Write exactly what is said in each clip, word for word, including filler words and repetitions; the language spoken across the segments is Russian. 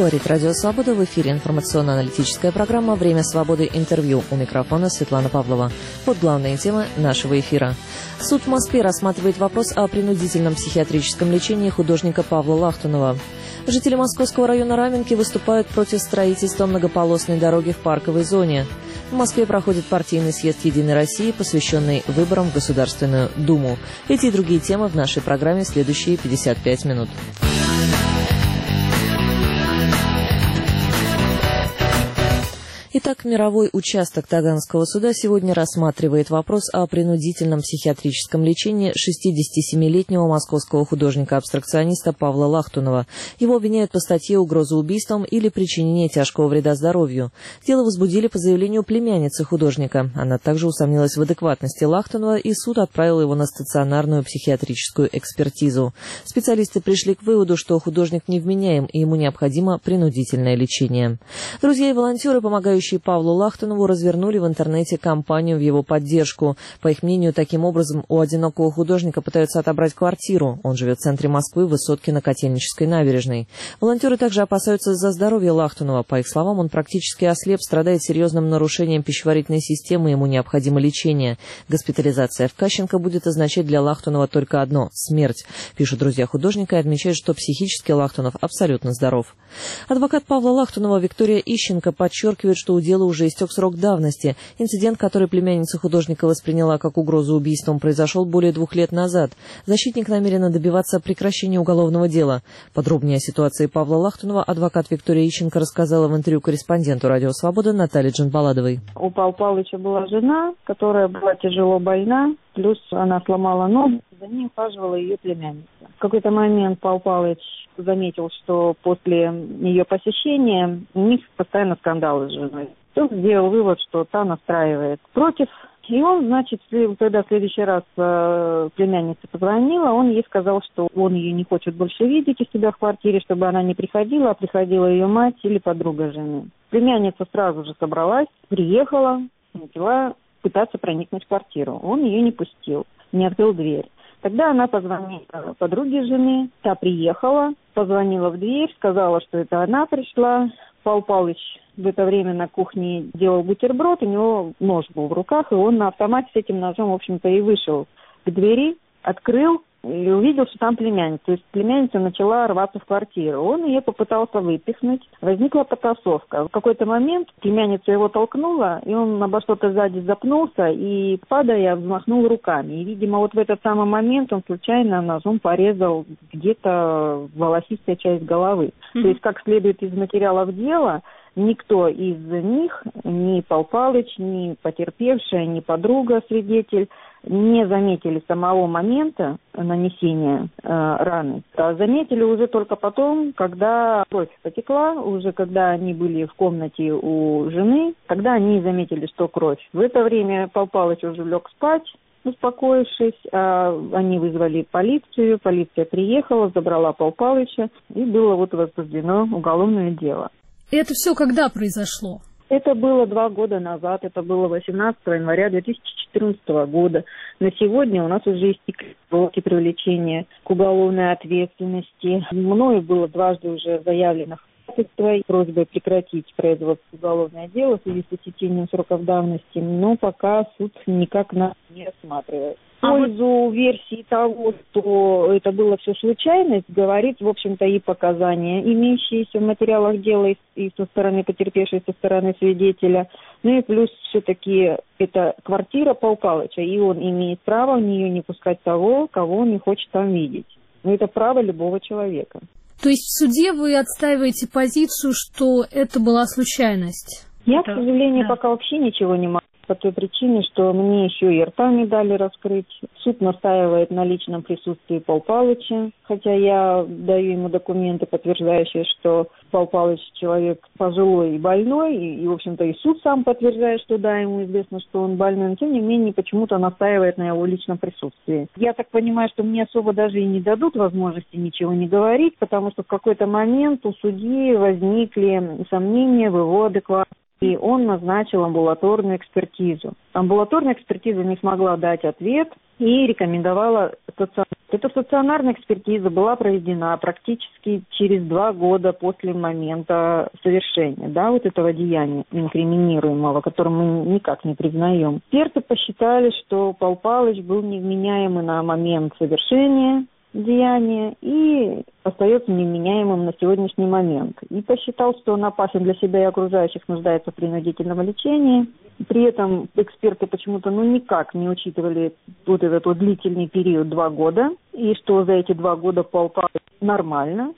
Говорит Радио Свобода. В эфире информационно-аналитическая программа «Время свободы. Интервью». У микрофона Светлана Павлова. Вот главные темы нашего эфира. Суд в Москве рассматривает вопрос о принудительном психиатрическом лечении художника Павла Лахтунова. Жители Московского района Раменки выступают против строительства многополосной дороги в парковой зоне. В Москве проходит партийный съезд «Единой России», посвященный выборам в Государственную Думу. Эти и другие темы в нашей программе в следующие пятьдесят пять минут. Итак, мировой участок Таганского суда сегодня рассматривает вопрос о принудительном психиатрическом лечении шестидесятисемилетнего московского художника-абстракциониста Павла Лахтунова. Его обвиняют по статье «Угроза убийством» или «Причинение тяжкого вреда здоровью». Дело возбудили по заявлению племянницы художника. Она также усомнилась в адекватности Лахтунова, и суд отправил его на стационарную психиатрическую экспертизу. Специалисты пришли к выводу, что художник невменяем и ему необходимо принудительное лечение. Друзья и волонтеры, помогающие Павлу Лахтунову, развернули в интернете кампанию в его поддержку. По их мнению, таким образом у одинокого художника пытаются отобрать квартиру. Он живет в центре Москвы, в высотке на Котельнической набережной. Волонтеры также опасаются за здоровье Лахтунова. По их словам, он практически ослеп, страдает серьезным нарушением пищеварительной системы, ему необходимо лечение. Госпитализация в Кащенко будет означать для Лахтунова только одно – смерть. Пишут друзья художника и отмечают, что психически Лахтунов абсолютно здоров. Адвокат Павла Лахтунова Виктория Ищенко подчеркивает, что у дела уже истек срок давности. Инцидент, который племянница художника восприняла как угрозу убийством, произошел более двух лет назад. Защитник намерен добиваться прекращения уголовного дела. Подробнее о ситуации Павла Лахтунова адвокат Виктория Ищенко рассказала в интервью корреспонденту Радио Свобода Наталье Джанбаладовой. У Павла Павловича была жена, которая была тяжело больна, плюс она сломала ногу, за ней ухаживала ее племянница. В какой-то момент Павел Павлович заметил, что после ее посещения у них постоянно скандалы с женой. Он сделал вывод, что та настраивает против. И он, значит, когда в следующий раз э, племянница позвонила, он ей сказал, что он ее не хочет больше видеть у себя в квартире, чтобы она не приходила, а приходила ее мать или подруга жены. Племянница сразу же собралась, приехала, начала пытаться проникнуть в квартиру. Он ее не пустил, не открыл дверь. Тогда она позвонила подруге жены, та приехала, позвонила в дверь, сказала, что это она пришла. Павел Павлович в это время на кухне делал бутерброд, у него нож был в руках, и он на автомате с этим ножом, в общем-то, и вышел к двери, открыл и увидел, что там племянница. То есть племянница начала рваться в квартиру. Он ее попытался выпихнуть. Возникла потасовка. В какой-то момент племянница его толкнула, и он обо что-то сзади запнулся и, падая, взмахнул руками. И, видимо, вот в этот самый момент он случайно ножом порезал где-то волосистая часть головы. Mm-hmm. То есть, как следует из материалов дела, никто из них, ни Павел Павлович, ни потерпевшая, ни подруга, свидетель, не заметили самого момента нанесения э, раны. А заметили уже только потом, когда кровь потекла, уже когда они были в комнате у жены, тогда они заметили, что кровь. В это время Павел Павлович уже лег спать, успокоившись, а они вызвали полицию, полиция приехала, забрала Павла Павловича, и было вот возбуждено уголовное дело. Это все когда произошло? Это было два года назад, это было восемнадцатого января две тысячи четырнадцатого года. На сегодня у нас уже истекли сроки привлечения к уголовной ответственности. Мною было дважды уже заявлено просьбой прекратить производство уголовное дело в связи с истечением сроков давности, но пока суд никак нас не рассматривает. В пользу версии того, что это было все случайность, говорит, в общем-то, и показания, имеющиеся в материалах дела и, и со стороны потерпевшей, со стороны свидетеля. Ну и плюс все-таки это квартира Павла Павловича, и он имеет право в нее не пускать того, кого он не хочет там видеть. Но это право любого человека. То есть в суде вы отстаиваете позицию, что это была случайность? Я, это... к сожалению, да. пока вообще ничего не могу. По той причине, что мне еще и рта не дали раскрыть. Суд настаивает на личном присутствии Павла Павловича, хотя я даю ему документы, подтверждающие, что Павел Павлович человек пожилой и больной, и, и, в общем-то, и суд сам подтверждает, что да, ему известно, что он больной, но, тем не менее, почему-то настаивает на его личном присутствии. Я так понимаю, что мне особо даже и не дадут возможности ничего не говорить, потому что в какой-то момент у судьи возникли сомнения в его адекватности. И он назначил амбулаторную экспертизу. Амбулаторная экспертиза не смогла дать ответ и рекомендовала стационарную Эта стационарная экспертиза была проведена практически через два года после момента совершения, да, вот этого деяния инкриминируемого, которое мы никак не признаем. Эксперты посчитали, что Павел Павлович был невменяемый на момент совершения деяния и остается невменяемым на сегодняшний момент. И посчитал, что он опасен для себя и окружающих, нуждается в принудительном лечении. При этом эксперты почему-то ну никак не учитывали вот этот вот длительный период два года, и что за эти два года Павел Павлович нормально,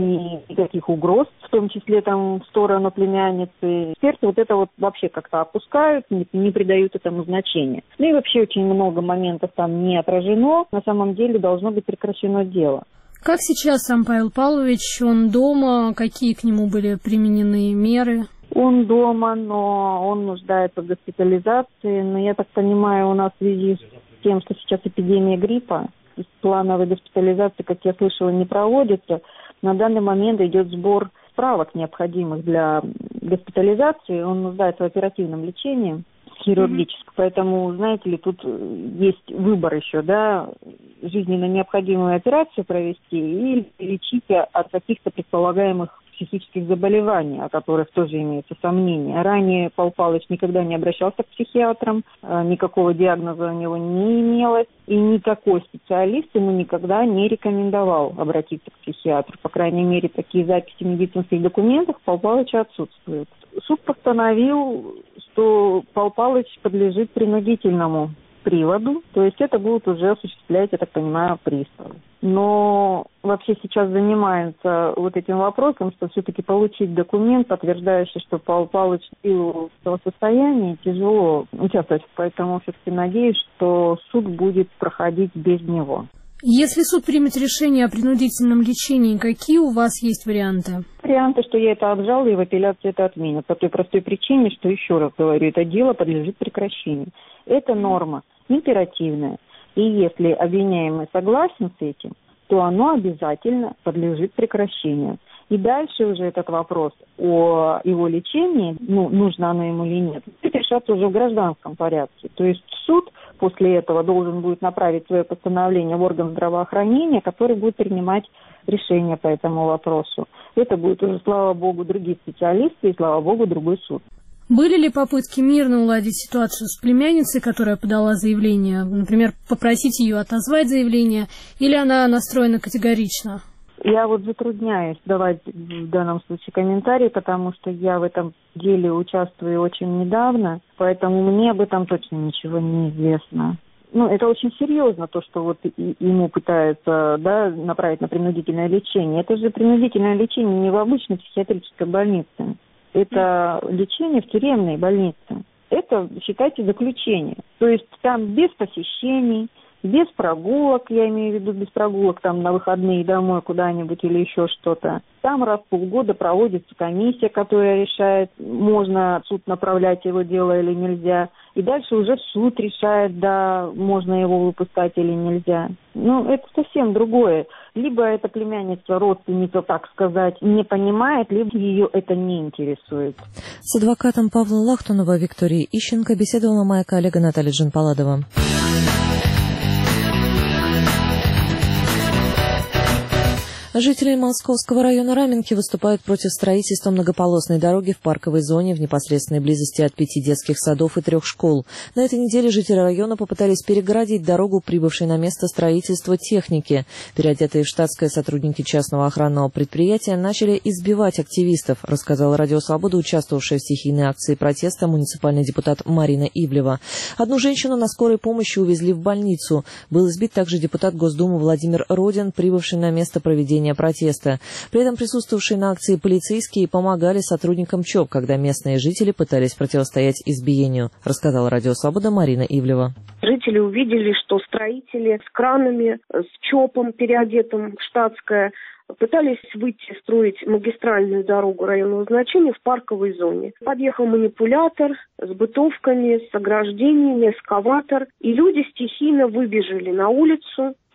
никаких угроз, в том числе там в сторону племянницы. Эксперты вот это вот вообще как-то опускают, не, не придают этому значения. Ну и вообще очень много моментов там не отражено. На самом деле должно быть прекращено дело. Как сейчас сам Павел Павлович? Он дома? Какие к нему были применены меры? Он дома, но он нуждается в госпитализации. Но я так понимаю, у нас в связи с тем, что сейчас эпидемия гриппа, плановой госпитализации, как я слышала, не проводится. На данный момент идет сбор справок, необходимых для госпитализации. Он нуждается в оперативном лечении хирургическом. Mm-hmm. Поэтому, знаете ли, тут есть выбор еще, да, жизненно необходимую операцию провести и лечить от каких-то предполагаемых психических заболеваний, о которых тоже имеются сомнения. Ранее Павел Павлович никогда не обращался к психиатрам, никакого диагноза у него не имелось, и никакой специалист ему никогда не рекомендовал обратиться к психиатру. По крайней мере, такие записи в медицинских документах Павла Павловича отсутствуют. Суд постановил, что Павел Павлович подлежит принудительному приводу, то есть это будут уже осуществлять, я так понимаю, приставы. Но вообще сейчас занимается вот этим вопросом, что все-таки получить документ, подтверждающий, что Павел Павлович в силу своего состояния тяжело участвовать. Поэтому все-таки надеюсь, что суд будет проходить без него. Если суд примет решение о принудительном лечении, какие у вас есть варианты? Варианты, что я это обжалую, и в апелляции это отменят. По той простой причине, что, еще раз говорю, это дело подлежит прекращению. Это норма императивная. И если обвиняемый согласен с этим, то оно обязательно подлежит прекращению. И дальше уже этот вопрос о его лечении, ну, нужно оно ему или нет, будет решаться уже в гражданском порядке. То есть суд после этого должен будет направить свое постановление в орган здравоохранения, который будет принимать решение по этому вопросу. Это будет уже, слава богу, другие специалисты и, слава богу, другой суд. Были ли попытки мирно уладить ситуацию с племянницей, которая подала заявление? Например, попросить ее отозвать заявление, или она настроена категорично? Я вот затрудняюсь давать в данном случае комментарии, потому что я в этом деле участвую очень недавно, поэтому мне об этом точно ничего не известно. Ну, это очень серьезно, то, что вот ему пытаются, да, направить на принудительное лечение. Это же принудительное лечение не в обычной психиатрической больнице. Это лечение в тюремной больнице. Это, считайте, заключение. То есть там без посещений, без прогулок, я имею в виду без прогулок там на выходные домой куда-нибудь или еще что-то. Там раз в полгода проводится комиссия, которая решает, можно суд направлять его дело или нельзя. И дальше уже суд решает, да, можно его выпускать или нельзя. Ну, это совсем другое. Либо эта племянница, родственница, так сказать, не понимает, либо ее это не интересует. С адвокатом Павла Лахтунова Викторией Ищенко беседовала моя коллега Наталья Джанпаладова. Жители Московского района Раменки выступают против строительства многополосной дороги в парковой зоне в непосредственной близости от пяти детских садов и трех школ. На этой неделе жители района попытались перегородить дорогу, прибывшей на место строительства техники. Переодетые в штатское сотрудники частного охранного предприятия начали избивать активистов, рассказала Радио Свобода, участвовавшая в стихийной акции протеста муниципальный депутат Марина Ивлева. Одну женщину на скорой помощи увезли в больницу. Был избит также депутат Госдумы Владимир Родин, прибывший на место проведения протеста. При этом присутствовавшие на акции полицейские помогали сотрудникам ЧОП, когда местные жители пытались противостоять избиению, рассказала Радио Свобода Марина Ивлева. Жители увидели, что строители с кранами, с ЧОПом, переодетым в штатское, пытались выйти строить магистральную дорогу районного значения в парковой зоне. Подъехал манипулятор с бытовками, с ограждениями, эскаватор, и люди стихийно выбежали на улицу к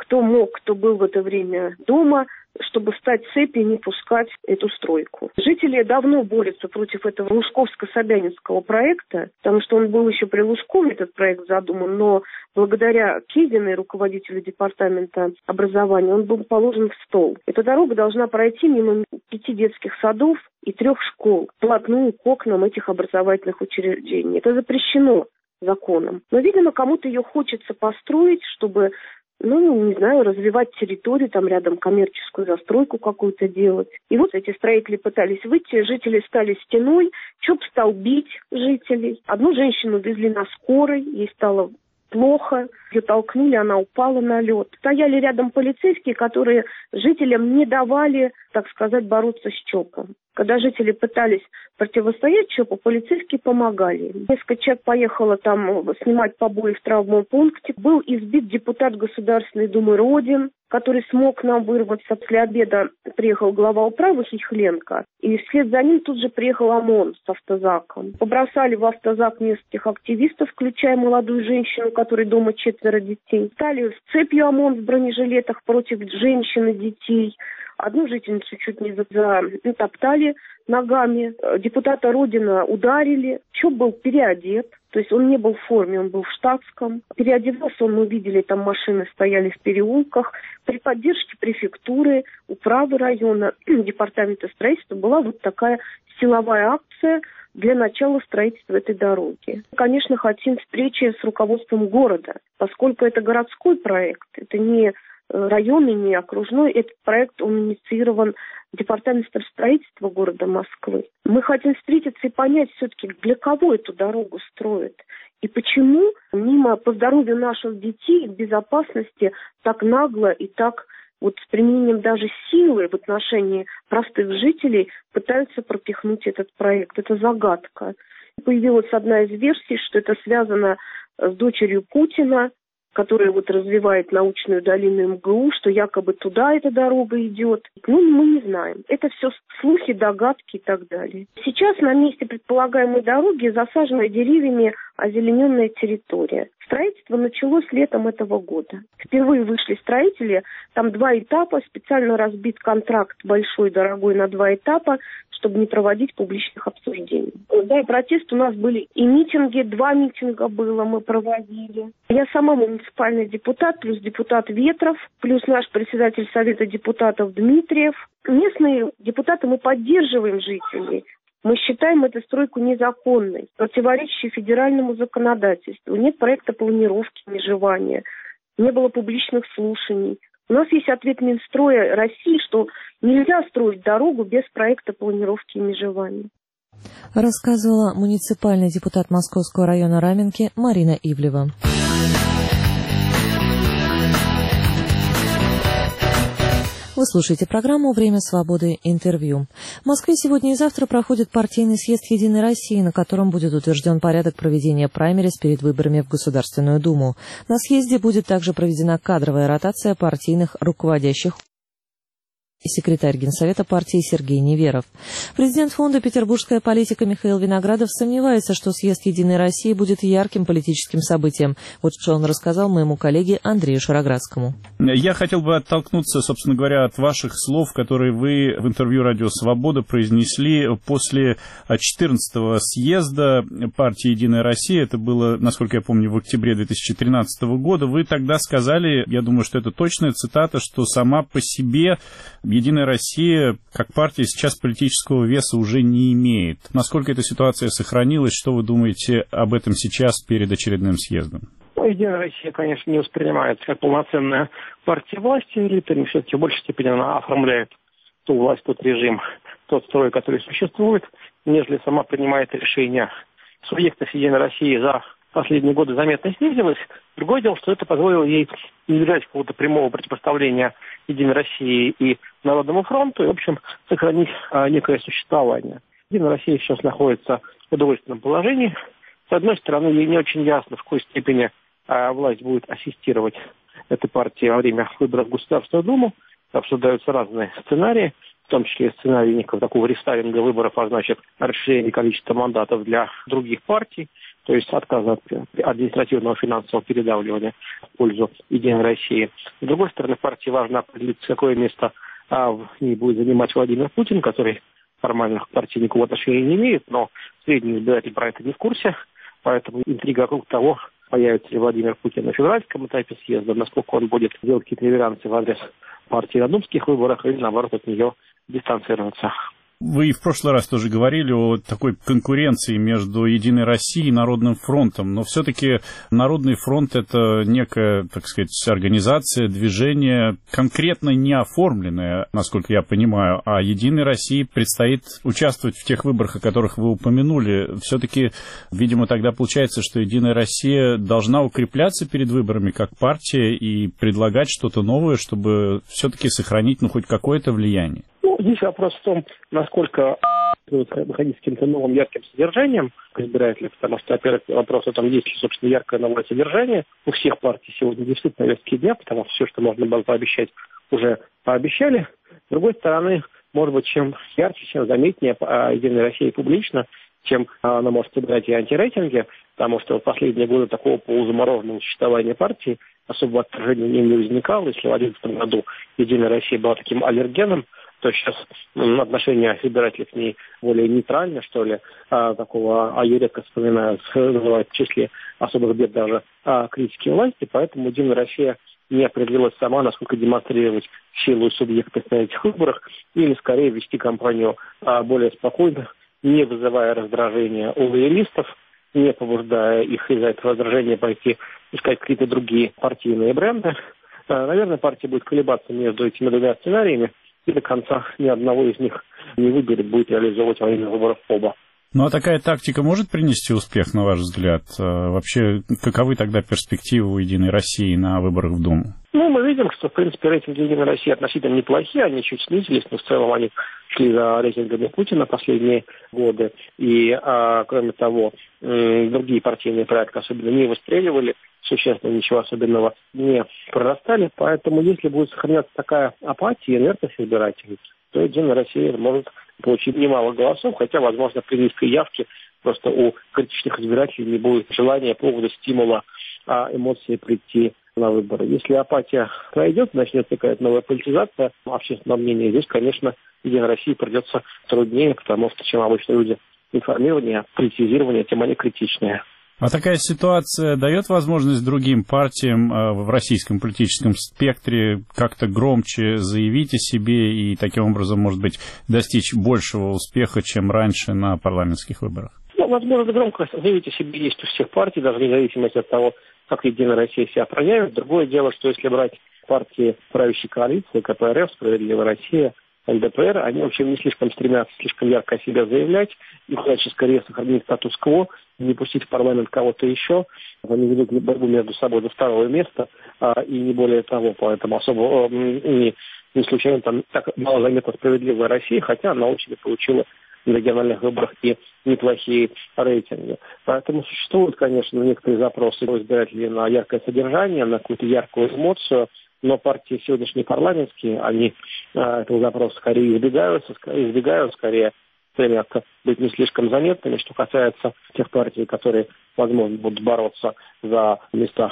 кто мог, кто был в это время дома, чтобы встать в цепи и не пускать эту стройку. Жители давно борются против этого Лужковско-Собянинского проекта, потому что он был еще при Лужкове, этот проект задуман, но благодаря Кизиной, руководителю департамента образования, он был положен в стол. Эта дорога должна пройти мимо пяти детских садов и трех школ, вплотную к окнам этих образовательных учреждений. Это запрещено законом. Но, видимо, кому-то ее хочется построить, чтобы, ну, не знаю, развивать территорию, там рядом коммерческую застройку какую-то делать. И вот эти строители пытались выйти, жители стали стеной, ЧОП стал бить жителей. Одну женщину везли на скорой, ей стало плохо, ее толкнули, она упала на лед. Стояли рядом полицейские, которые жителям не давали, так сказать, бороться с ЧОПом. Когда жители пытались противостоять ЧОПу, полицейские помогали. Несколько человек поехало там снимать побои в травмопункте. Был избит депутат Государственной Думы Родин, который смог нам вырваться. После обеда приехал глава управы Хихленко, и вслед за ним тут же приехал ОМОН с автозаком. Побросали в автозак нескольких активистов, включая молодую женщину, которой дома четверо детей. Стали с цепью ОМОН в бронежилетах против женщин и детей. Одну жительницу чуть не затоптали ногами. Депутата Родина ударили. ЧОП был переодет. То есть он не был в форме, он был в штатском. Переодевался он, мы видели, там машины стояли в переулках. При поддержке префектуры, управы района, департамента строительства была вот такая силовая акция для начала строительства этой дороги. Конечно, хотим встречи с руководством города, поскольку это городской проект, это не районный, не окружной. Этот проект, он инициирован департаментом строительства города Москвы. Мы хотим встретиться и понять все-таки, для кого эту дорогу строят. И почему мимо по здоровью наших детей в безопасности так нагло и так вот с применением даже силы в отношении простых жителей пытаются пропихнуть этот проект. Это загадка. Появилась одна из версий, что это связано с дочерью Путина, которая вот развивает научную долину МГУ, что якобы туда эта дорога идет. Ну, мы не знаем. Это все слухи, догадки и так далее. Сейчас на месте предполагаемой дороги засажена деревьями озелененная территория. Строительство началось летом этого года. Впервые вышли строители, там два этапа, специально разбит контракт большой, дорогой, на два этапа, чтобы не проводить публичных обсуждений. Да, и протесты у нас были, и митинги, два митинга было, мы проводили. Я сама муниципальный депутат, плюс депутат Ветров, плюс наш председатель Совета депутатов Дмитриев. Местные депутаты, мы поддерживаем жителей. Мы считаем эту стройку незаконной, противоречащей федеральному законодательству. Нет проекта планировки межевания, не было публичных слушаний. У нас есть ответ Минстроя России, что нельзя строить дорогу без проекта планировки и межевания. Рассказывала муниципальный депутат Московского района Раменки Марина Ивлева. Вы слушаете программу «Время свободы. Интервью». В Москве сегодня и завтра проходит партийный съезд «Единой России», на котором будет утвержден порядок проведения праймериз перед выборами в Государственную Думу. На съезде будет также проведена кадровая ротация партийных руководящих и секретарь Генсовета партии Сергей Неверов. Президент фонда «Петербургская политика» Михаил Виноградов сомневается, что съезд «Единой России» будет ярким политическим событием. Вот что он рассказал моему коллеге Андрею Шароградскому. Я хотел бы оттолкнуться, собственно говоря, от ваших слов, которые вы в интервью «Радио Свобода» произнесли после четырнадцатого съезда партии «Единая Россия». Это было, насколько я помню, в октябре две тысячи тринадцатого года. Вы тогда сказали, я думаю, что это точная цитата, что сама по себе «Единая Россия» как партия сейчас политического веса уже не имеет. Насколько эта ситуация сохранилась? Что вы думаете об этом сейчас перед очередным съездом? Ну, «Единая Россия», конечно, не воспринимается как полноценная партия власти элитами. Все-таки в большей степени она оформляет ту власть, тот режим, тот строй, который существует, нежели сама принимает решения. Субъектность «Единой России» за последние годы заметно снизилась. Другое дело, что это позволило ей избежать какого-то прямого противопоставления «Единой России» и Народному фронту, и, в общем, сохранить а, некое существование. «Единая Россия» сейчас находится в удовольственном положении. С одной стороны, ей не очень ясно, в какой степени а, власть будет ассистировать этой партии во время выборов в Государственную Думу. Обсуждаются разные сценарии, в том числе сценарий некого такого рестайлинга выборов, а значит, расширение количества мандатов для других партий. то есть отказ от административного финансового передавливания в пользу Единой России. С другой стороны, партии важно определиться, какое место а, в ней будет занимать Владимир Путин, который формально к партии никакого отношения не имеет, но средний избиратель про это не в курсе, поэтому интрига вокруг того, появится ли Владимир Путин на февральском этапе съезда, насколько он будет делать какие-то реверансы в адрес партии на думских выборах или, наоборот, от нее дистанцироваться. Вы в прошлый раз тоже говорили о такой конкуренции между Единой Россией и Народным фронтом, но все-таки Народный фронт — это некая, так сказать, организация, движение, конкретно не оформленное, насколько я понимаю, а Единой России предстоит участвовать в тех выборах, о которых вы упомянули. Все-таки, видимо, тогда получается, что Единая Россия должна укрепляться перед выборами как партия и предлагать что-то новое, чтобы все-таки сохранить, ну, хоть какое-то влияние. Ну, здесь вопрос в том, насколько выходить с каким-то новым ярким содержанием к избирателям, потому что, во-первых, вопрос о том, есть ли, собственно, яркое новое содержание. У всех партий сегодня дефицит повестки дня, потому что все, что можно было пообещать, уже пообещали. С другой стороны, может быть, чем ярче, чем заметнее Единая Россия публично, чем она может собирать и антирейтинги, потому что в последние годы такого полузамороженного существования партии особого отражения не возникало. Если в две тысячи одиннадцатом году Единая Россия была таким аллергеном, то сейчас ну, отношение избирателей к ней более нейтральное, что ли, а, такого, а ее редко вспоминают, называют в числе особых бед даже а, критики власти, поэтому Единая Россия не определилась сама, насколько демонстрировать силу и субъектность на этих выборах, или скорее вести кампанию а, более спокойно, не вызывая раздражения у лоялистов, не побуждая их из-за этого раздражения пойти искать какие-то другие партийные бренды. А, наверное, партия будет колебаться между этими двумя сценариями, и до конца ни одного из них не выберет, будет реализовывать во время выборов оба. Ну а такая тактика может принести успех, на ваш взгляд? Вообще, каковы тогда перспективы у Единой России на выборах в Думу? Ну, мы видим, что, в принципе, рейтинги Единой России относительно неплохие, они чуть снизились, но в целом они шли за рейтингами Путина последние годы. И, а, кроме того, другие партийные проекты особенно не выстреливали, существенно ничего особенного не прорастали. Поэтому, если будет сохраняться такая апатия, инертность избирателей, то Единая Россия может получить немало голосов, хотя, возможно, при низкой явке просто у критичных избирателей не будет желания, повода, стимула, а эмоции прийти на выборы. Если апатия пройдет, начнется какая-то новая политизация общественного мнения, здесь, конечно, Единой России придется труднее, потому что чем обычно люди информирования, политизирования, тем они критичнее. А такая ситуация дает возможность другим партиям в российском политическом спектре как-то громче заявить о себе и таким образом, может быть, достичь большего успеха, чем раньше на парламентских выборах? Ну, возможно, громко заявить о себе есть у всех партий, даже вне зависимости от того, как Единая Россия себя проявит. Другое дело, что если брать партии правящей коалиции, ка пэ эр эф, Справедливая Россия, эл дэ пэ эр, они, в общем, не слишком стремятся слишком ярко о себе заявлять, и хочется скорее сохранить статус-кво, не пустить в парламент кого-то еще. Они ведут борьбу между собой за второе место, а, и не более того, поэтому особо не, не случайно там так мало заметна Справедливая Россия, хотя она очень получила на региональных выборах и неплохие рейтинги. Поэтому существуют, конечно, некоторые запросы у избирателей на яркое содержание, на какую-то яркую эмоцию, но партии сегодняшние парламентские, они а, этого запроса скорее избегают, избегают скорее стремятся быть не слишком заметными. Что касается тех партий, которые, возможно, будут бороться за места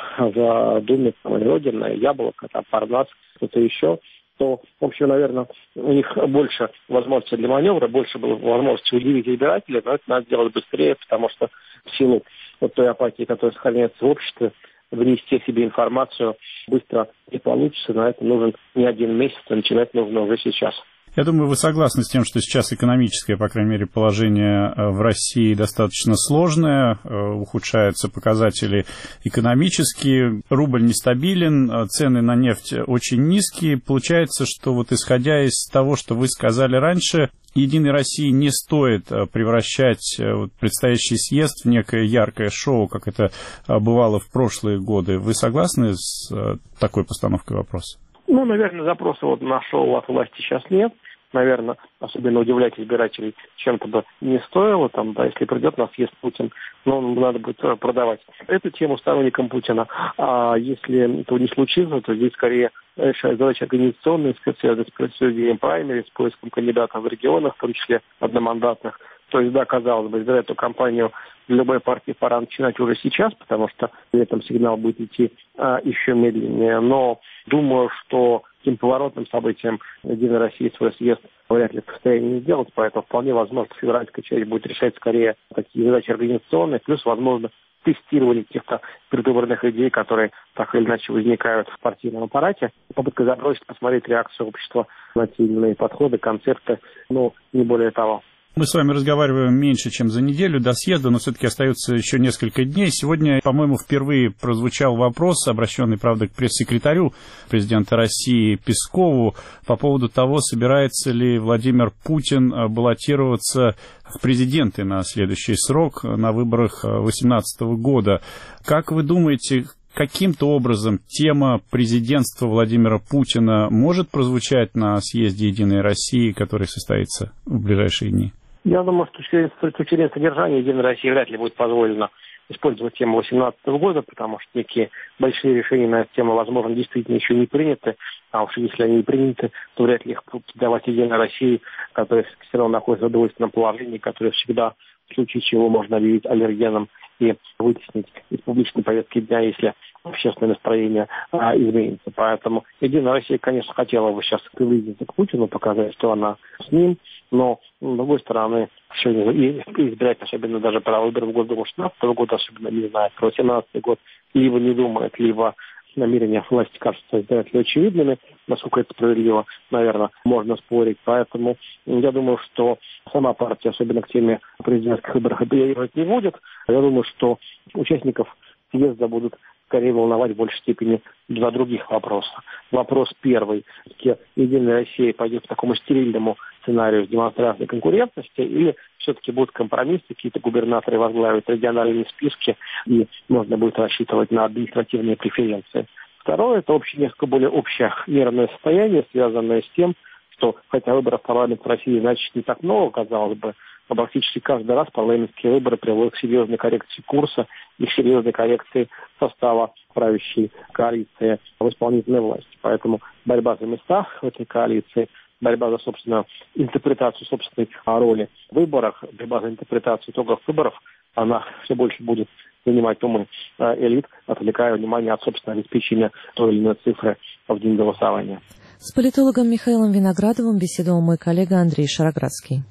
в Думе, там, Родина, Яблоко, там, Парнас, кто-то еще, то, в общем, наверное, у них больше возможностей для маневра, больше было возможности удивить избирателей, но это надо делать быстрее, потому что в силу вот той апатии, которая сохраняется в обществе, внести себе информацию быстро не получится. На это нужен не один месяц, а начинать нужно уже сейчас. Я думаю, вы согласны с тем, что сейчас экономическое, по крайней мере, положение в России достаточно сложное, ухудшаются показатели экономические, рубль нестабилен, цены на нефть очень низкие. Получается, что вот исходя из того, что вы сказали раньше, Единой России не стоит превращать предстоящий съезд в некое яркое шоу, как это бывало в прошлые годы. Вы согласны с такой постановкой вопроса? Ну, наверное, запроса вот на шоу от власти сейчас нет. Наверное, особенно удивлять избирателей чем-то бы не стоило. Там, да, если придет на съезд Путин, ну, надо будет продавать эту тему сторонникам Путина. А если этого не случится, то здесь скорее решает задача организационная, связанная с проведением праймери, с поиском кандидатов в регионах, в том числе одномандатных. То есть, да, казалось бы, избирать эту кампанию для любой партии пора начинать уже сейчас, потому что при этом сигнал будет идти а, еще медленнее. Но думаю, что таким поворотным событием «Единая Россия» свой съезд вряд ли в состоянии сделать, поэтому вполне возможно, что февральская часть будет решать скорее такие задачи организационные, плюс, возможно, тестирование каких-то предвыборных идей, которые так или иначе возникают в партийном аппарате. Попытка забросить, посмотреть реакцию общества на те или иные подходы, концепты, ну, не более того. Мы с вами разговариваем меньше, чем за неделю до съезда, но все-таки остается еще несколько дней. Сегодня, по-моему, впервые прозвучал вопрос, обращенный, правда, к пресс-секретарю президента России Пескову по поводу того, собирается ли Владимир Путин баллотироваться в президенты на следующий срок на выборах две тысячи восемнадцатого года. Как вы думаете, каким-то образом тема президентства Владимира Путина может прозвучать на съезде «Единой России», который состоится в ближайшие дни? Я думаю, что с точки зрения содержания «Единой России» вряд ли будет позволено использовать тему две тысячи восемнадцатого года, потому что некие большие решения на эту тему, возможно, действительно еще не приняты, а уж если они не приняты, то вряд ли их будут давать «Единой России», которая все равно находится в двойственном положении, которая всегда, в случае чего, можно объявить аллергеном и вытеснить из публичной повестки дня, если общественное настроение а, изменится. Поэтому «Единая Россия», конечно, хотела бы сейчас приблизиться к Путину, показать, что она с ним, но, с другой стороны, сегодня избирать, особенно даже про выборы в Госдуму шестнадцатого года, особенно не знает, про семнадцатый год, либо не думает, либо намерения власти кажутся избирателю очевидными, насколько это справедливо, наверное, можно спорить. Поэтому я думаю, что сама партия, особенно к теме президентских выборов, апеллировать не будет. Я думаю, что участников съезда будут скорее волновать в большей степени два других вопроса. Вопрос первый. «Единая Россия» пойдет к такому стерильному сценарию с демонстрацией конкурентности, или все-таки будут компромиссы, какие-то губернаторы возглавят региональные списки, и можно будет рассчитывать на административные преференции. Второе – это общее, несколько более общее нервное состояние, связанное с тем, что, хотя выборов в парламент в России, значит, не так много, казалось бы, но практически каждый раз парламентские выборы приводят к серьезной коррекции курса и к серьезной коррекции состава правящей коалиции в исполнительной власти. Поэтому борьба за места в этой коалиции, борьба за, собственно, интерпретацию собственной роли в выборах, борьба за интерпретацию итогов выборов, она все больше будет занимать умы элит, отвлекая внимание от собственного обеспечения той или иной цифры в день голосования. С политологом Михаилом Виноградовым беседовал мой коллега Андрей Шароградский.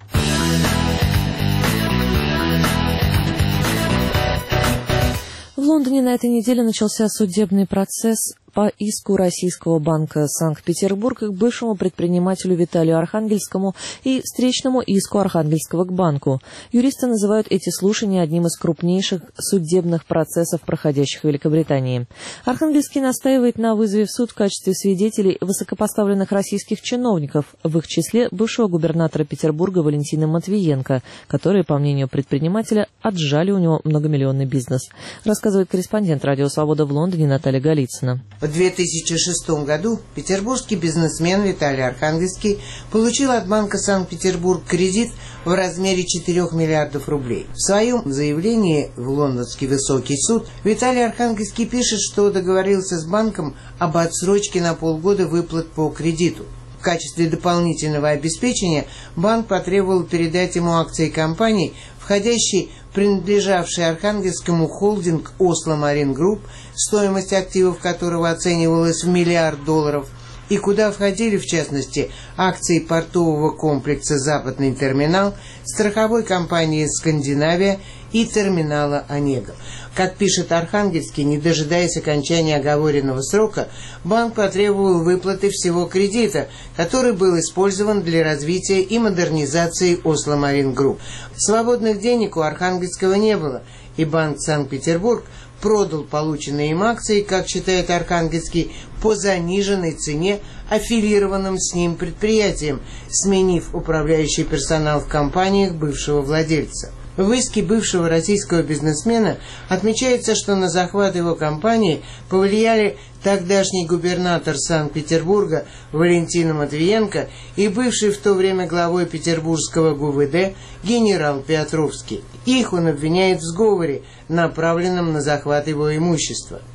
В Лондоне на этой неделе начался судебный процесс по иску Российского банка Санкт-Петербург к бывшему предпринимателю Виталию Архангельскому и встречному иску Архангельского к банку. Юристы называют эти слушания одним из крупнейших судебных процессов, проходящих в Великобритании. Архангельский настаивает на вызове в суд в качестве свидетелей высокопоставленных российских чиновников, в их числе бывшего губернатора Петербурга Валентина Матвиенко, которые, по мнению предпринимателя, отжали у него многомиллионный бизнес. Рассказывает корреспондент «Радио Свобода» в Лондоне Наталья Голицына. В две тысячи шестом году петербургский бизнесмен Виталий Архангельский получил от Банка Санкт-Петербург кредит в размере четырёх миллиардов рублей. В своем заявлении в Лондонский высокий суд Виталий Архангельский пишет, что договорился с банком об отсрочке на полгода выплат по кредиту. В качестве дополнительного обеспечения банк потребовал передать ему акции компаний, входящей в принадлежавший Архангельскому холдинг «Осло Марин Групп», стоимость активов которого оценивалась в миллиард долларов, и куда входили, в частности, акции портового комплекса «Западный терминал», страховой компании «Скандинавия» и терминала «Онега». Как пишет Архангельский, не дожидаясь окончания оговоренного срока, банк потребовал выплаты всего кредита, который был использован для развития и модернизации «Осло Марин Групп». Свободных денег у Архангельского не было, и Банк Санкт-Петербург продал полученные им акции, как считает Архангельский, по заниженной цене аффилированным с ним предприятиям, сменив управляющий персонал в компаниях бывшего владельца. В иске бывшего российского бизнесмена отмечается, что на захват его компании повлияли тогдашний губернатор Санкт-Петербурга Валентина Матвиенко и бывший в то время главой петербургского ГУВД генерал Петровский. Их он обвиняет в сговоре, направленном на захват его имущества.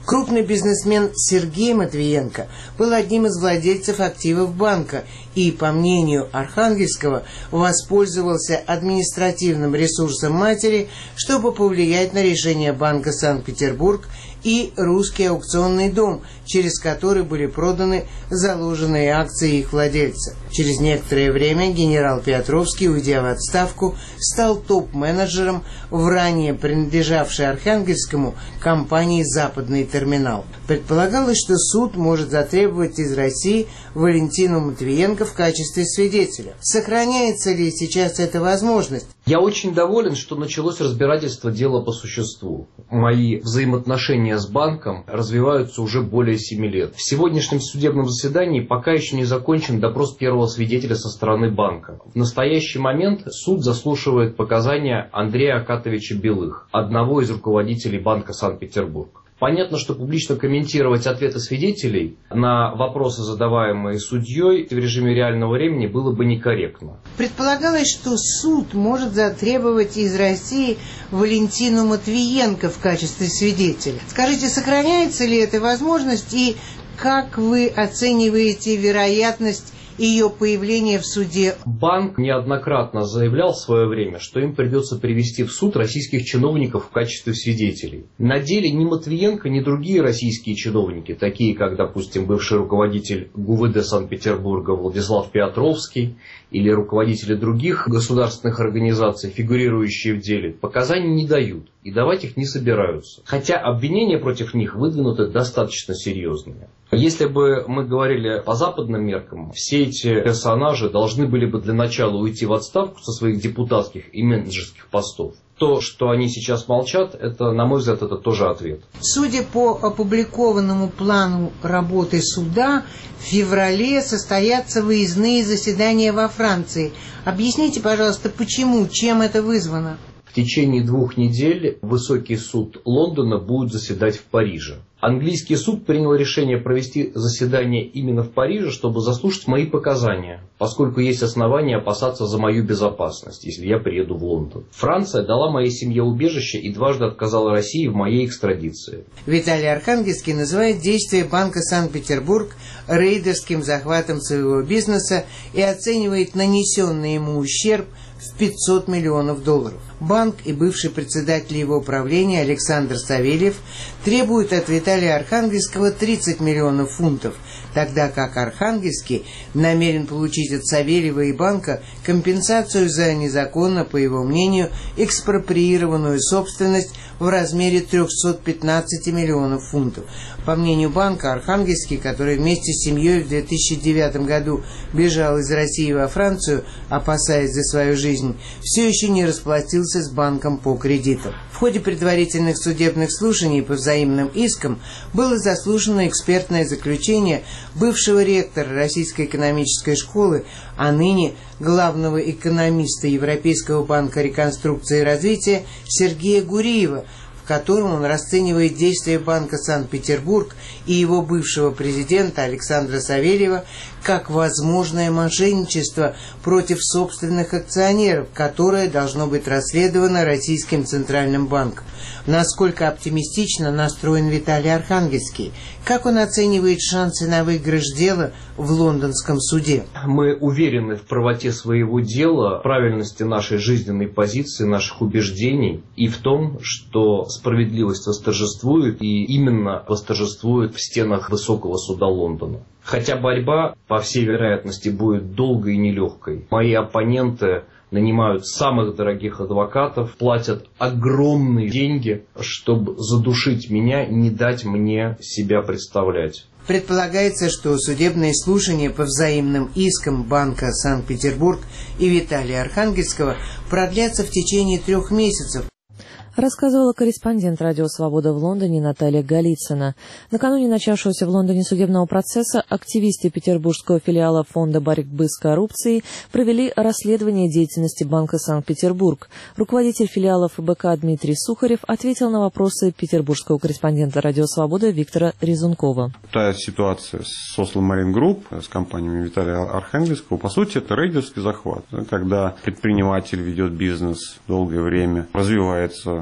Крупный бизнесмен Сергей Матвиенко был одним из владельцев активов банка и, по мнению Архангельского, воспользовался административным ресурсом матери, чтобы повлиять на решение Банка Санкт-Петербург и Русский аукционный дом, через который были проданы заложенные акции их владельца. Через некоторое время генерал Петровский, уйдя в отставку, стал топ-менеджером в ранее принадлежавшей Архангельскому компании «Западный терминал». Предполагалось, что суд может затребовать из России Валентину Матвиенко в качестве свидетеля. Сохраняется ли сейчас эта возможность? Я очень доволен, что началось разбирательство дела по существу. Мои взаимоотношения с банком развиваются уже более семи лет. В сегодняшнем судебном заседании пока еще не закончен допрос первого свидетеля со стороны банка. В настоящий момент суд заслушивает показания Андрея Акатовича Белых, одного из руководителей Банка Санкт-Петербург. Понятно, что публично комментировать ответы свидетелей на вопросы, задаваемые судьей в режиме реального времени, было бы некорректно. Предполагалось, что суд может затребовать из России Валентину Матвиенко в качестве свидетеля. Скажите, сохраняется ли эта возможность и как вы оцениваете вероятность ее появления в суде? Банк неоднократно заявлял в свое время, что им придется привести в суд российских чиновников в качестве свидетелей. На деле ни Матвиенко, ни другие российские чиновники, такие как, допустим, бывший руководитель ГУВД Санкт-Петербурга Владислав Петровский или руководители других государственных организаций, фигурирующие в деле, показаний не дают и давать их не собираются. Хотя обвинения против них выдвинуты достаточно серьезные. Если бы мы говорили по западным меркам, все эти персонажи должны были бы для начала уйти в отставку со своих депутатских и менеджерских постов. То, что они сейчас молчат, это, на мой взгляд, это тоже ответ. Судя по опубликованному плану работы суда, в феврале состоятся выездные заседания во Франции. Объясните, пожалуйста, почему, чем это вызвано? В течение двух недель Высокий суд Лондона будет заседать в Париже. Английский суд принял решение провести заседание именно в Париже, чтобы заслушать мои показания, поскольку есть основания опасаться за мою безопасность, если я приеду в Лондон. Франция дала моей семье убежище и дважды отказала России в моей экстрадиции. Виталий Архангельский называет действия Банка Санкт-Петербург рейдерским захватом своего бизнеса и оценивает нанесенный ему ущерб в пятьсот миллионов долларов. Банк и бывший председатель его правления Александр Савельев требуют от Виталия Архангельского тридцать миллионов фунтов, тогда как Архангельский намерен получить от Савельева и банка компенсацию за незаконно, по его мнению, экспроприированную собственность в размере триста пятнадцать миллионов фунтов. По мнению банка, Архангельский, который вместе с семьей в две тысячи девятом году бежал из России во Францию, опасаясь за свою жизнь, все еще не расплатился с банком по кредитам. В ходе предварительных судебных слушаний по взаимным искам было заслушано экспертное заключение бывшего ректора Российской экономической школы, а ныне главного экономиста Европейского банка реконструкции и развития Сергея Гуриева, в котором он расценивает действия Банка Санкт-Петербург и его бывшего президента Александра Савельева как возможное мошенничество против собственных акционеров, которое должно быть расследовано Российским Центральным банком. Насколько оптимистично настроен Виталий Архангельский? Как он оценивает шансы на выигрыш дела в лондонском суде? Мы уверены в правоте своего дела, в правильности нашей жизненной позиции, наших убеждений и в том, что справедливость восторжествует, и именно восторжествует в стенах Высокого суда Лондона. Хотя борьба, по всей вероятности, будет долгой и нелегкой. Мои оппоненты нанимают самых дорогих адвокатов, платят огромные деньги, чтобы задушить меня, не дать мне себя представлять. Предполагается, что судебные слушания по взаимным искам Банка Санкт-Петербург и Виталия Архангельского продлятся в течение трех месяцев. Рассказывала корреспондент «Радио Свобода» в Лондоне Наталья Голицына. Накануне начавшегося в Лондоне судебного процесса активисты петербургского филиала Фонда борьбы с коррупцией провели расследование деятельности Банка Санкт-Петербург. Руководитель филиала эф бэ ка Дмитрий Сухарев ответил на вопросы петербургского корреспондента «Радио Свобода» Виктора Резункова. Та ситуация с Oslo Marine Group, с компаниями Виталия Архангельского, по сути, это рейдерский захват. Когда предприниматель ведет бизнес долгое время, развивается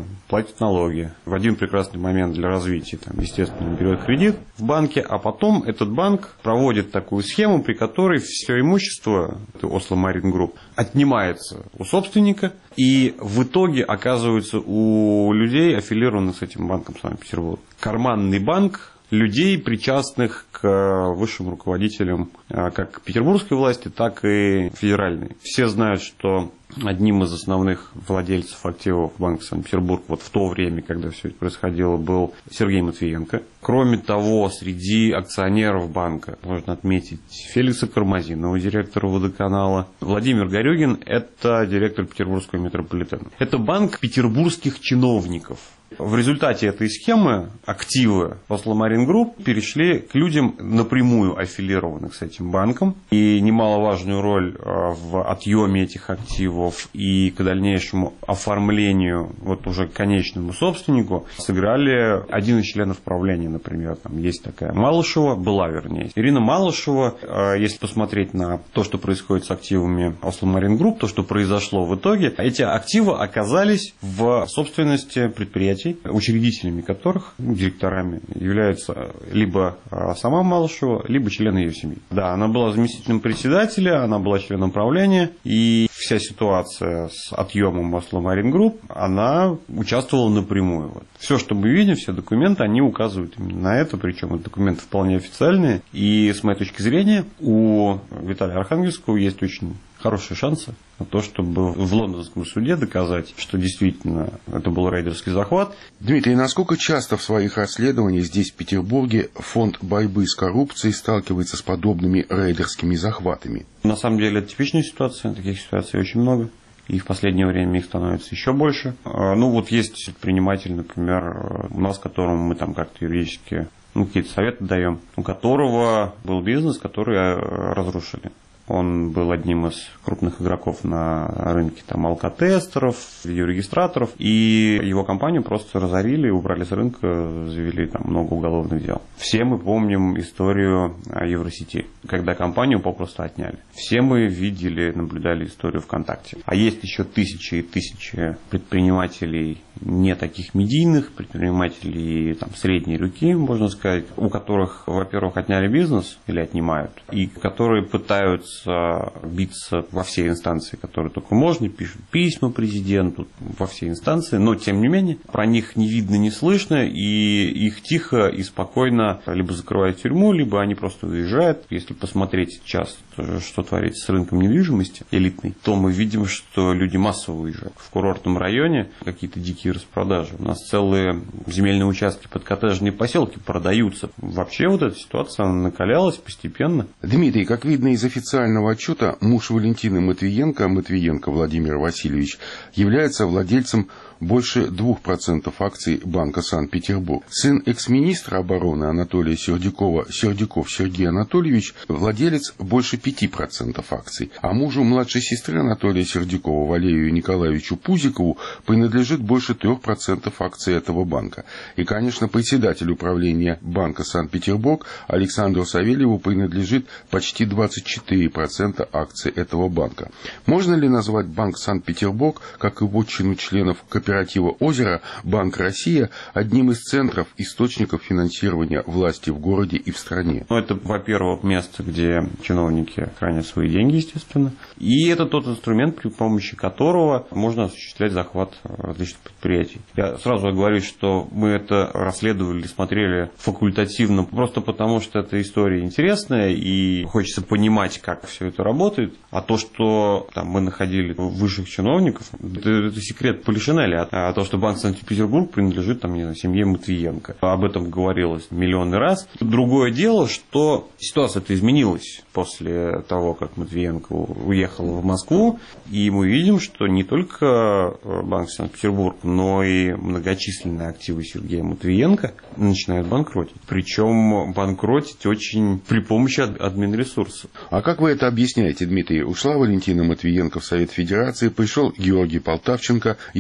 платит налоги. В один прекрасный момент для развития, там, естественно, берет кредит в банке, а потом этот банк проводит такую схему, при которой все имущество Oslo Marine Group отнимается у собственника и в итоге оказывается у людей, аффилированных с этим банком Санкт-Петербург. Карманный банк людей, причастных к высшим руководителям как петербургской власти, так и федеральной. Все знают, что одним из основных владельцев активов Банка Санкт-Петербург вот в то время, когда все это происходило, был Сергей Матвиенко. Кроме того, среди акционеров банка можно отметить Феликса Кармазинова, директора водоканала. Владимир Горюгин – это директор Петербургского метрополитена. Это банк петербургских чиновников. В результате этой схемы активы Oslo Marine Group перешли к людям, напрямую аффилированных с этим банком. И немаловажную роль в отъеме этих активов и к дальнейшему оформлению вот уже к конечному собственнику сыграли один из членов правления, например. Там есть такая Малышева, была вернее. Ирина Малышева, если посмотреть на то, что происходит с активами Oslo Marine Group, то, что произошло в итоге, эти активы оказались в собственности предприятий, учредителями которых, ну, директорами, являются либо сама Малышева, либо члены ее семьи. Да, она была заместителем председателя, она была членом правления, и вся ситуация с отъемом Oslo Marine Group, она участвовала напрямую. Вот. Все, что мы видим, все документы, они указывают именно на это, причем это документы вполне официальные, и с моей точки зрения у Виталия Архангельского есть очень хорошие шансы на то, чтобы в лондонском суде доказать, что действительно это был рейдерский захват. Дмитрий, насколько часто в своих расследованиях здесь, в Петербурге, фонд борьбы с коррупцией сталкивается с подобными рейдерскими захватами? На самом деле это типичная ситуация, таких ситуаций очень много. И в последнее время их становится еще больше. Ну вот есть предприниматель, например, у нас, которому мы там как-то юридически ну, какие-то советы даем, у которого был бизнес, который разрушили. Он был одним из крупных игроков на рынке там, алкотестеров, видеорегистраторов, и его компанию просто разорили, убрали с рынка, завели там много уголовных дел. Все мы помним историю Евросети, когда компанию попросту отняли. Все мы видели, наблюдали историю ВКонтакте. А есть еще тысячи и тысячи предпринимателей, не таких медийных, предпринимателей там, средней руки, можно сказать, у которых, во-первых, отняли бизнес или отнимают, и которые пытаются биться во все инстанции, которые только можно, пишут письма президенту, во все инстанции, но тем не менее про них не видно, не слышно, и их тихо и спокойно либо закрывают в тюрьму, либо они просто уезжают. Если посмотреть сейчас, что творится с рынком недвижимости элитной, то мы видим, что люди массово уезжают. В курортном районе какие-то дикие распродажи. У нас целые земельные участки под коттеджные поселки продаются. Вообще вот эта ситуация накалялась постепенно. Дмитрий, как видно из официального отчета, муж Валентины Матвиенко, Матвиенко Владимир Васильевич, является владельцем больше двух процентов акций Банка Санкт-Петербург. Сын экс-министра обороны Анатолия Сердюкова, Сердюков Сергей Анатольевич, владелец больше пяти процентов акций, а мужу младшей сестры Анатолия Сердюкова, Валерию Николаевичу Пузикову, принадлежит больше трех процентов акций этого банка. И, конечно, председателю управления Банка Санкт-Петербург Александру Савельеву принадлежит почти двадцать четыре процента акций этого банка. Можно ли назвать Банк Санкт-Петербург, как и вотчину членов кооператива «Озеро», Банк «Россия» одним из центров, источников финансирования власти в городе и в стране? Ну, это, во-первых, место, где чиновники хранят свои деньги, естественно. И это тот инструмент, при помощи которого можно осуществлять захват различных предприятий. Я сразу говорю, что мы это расследовали, смотрели факультативно, просто потому, что эта история интересная, и хочется понимать, как все это работает. А то, что там, мы находили высших чиновников, это, это секрет Полишинеля. А то, что Банк Санкт-Петербург принадлежит там, не знаю, семье Матвиенко. Об этом говорилось миллионы раз. Другое дело, что ситуация-то изменилась после того, как Матвиенко уехал в Москву. И мы видим, что не только Банк Санкт-Петербург, но и многочисленные активы Сергея Матвиенко начинают банкротить. Причем банкротить очень при помощи админресурсов. А как вы это объясняете, Дмитрий? Ушла Валентина Матвиенко в Совет Федерации, пришел Георгий Полтавченко, его сын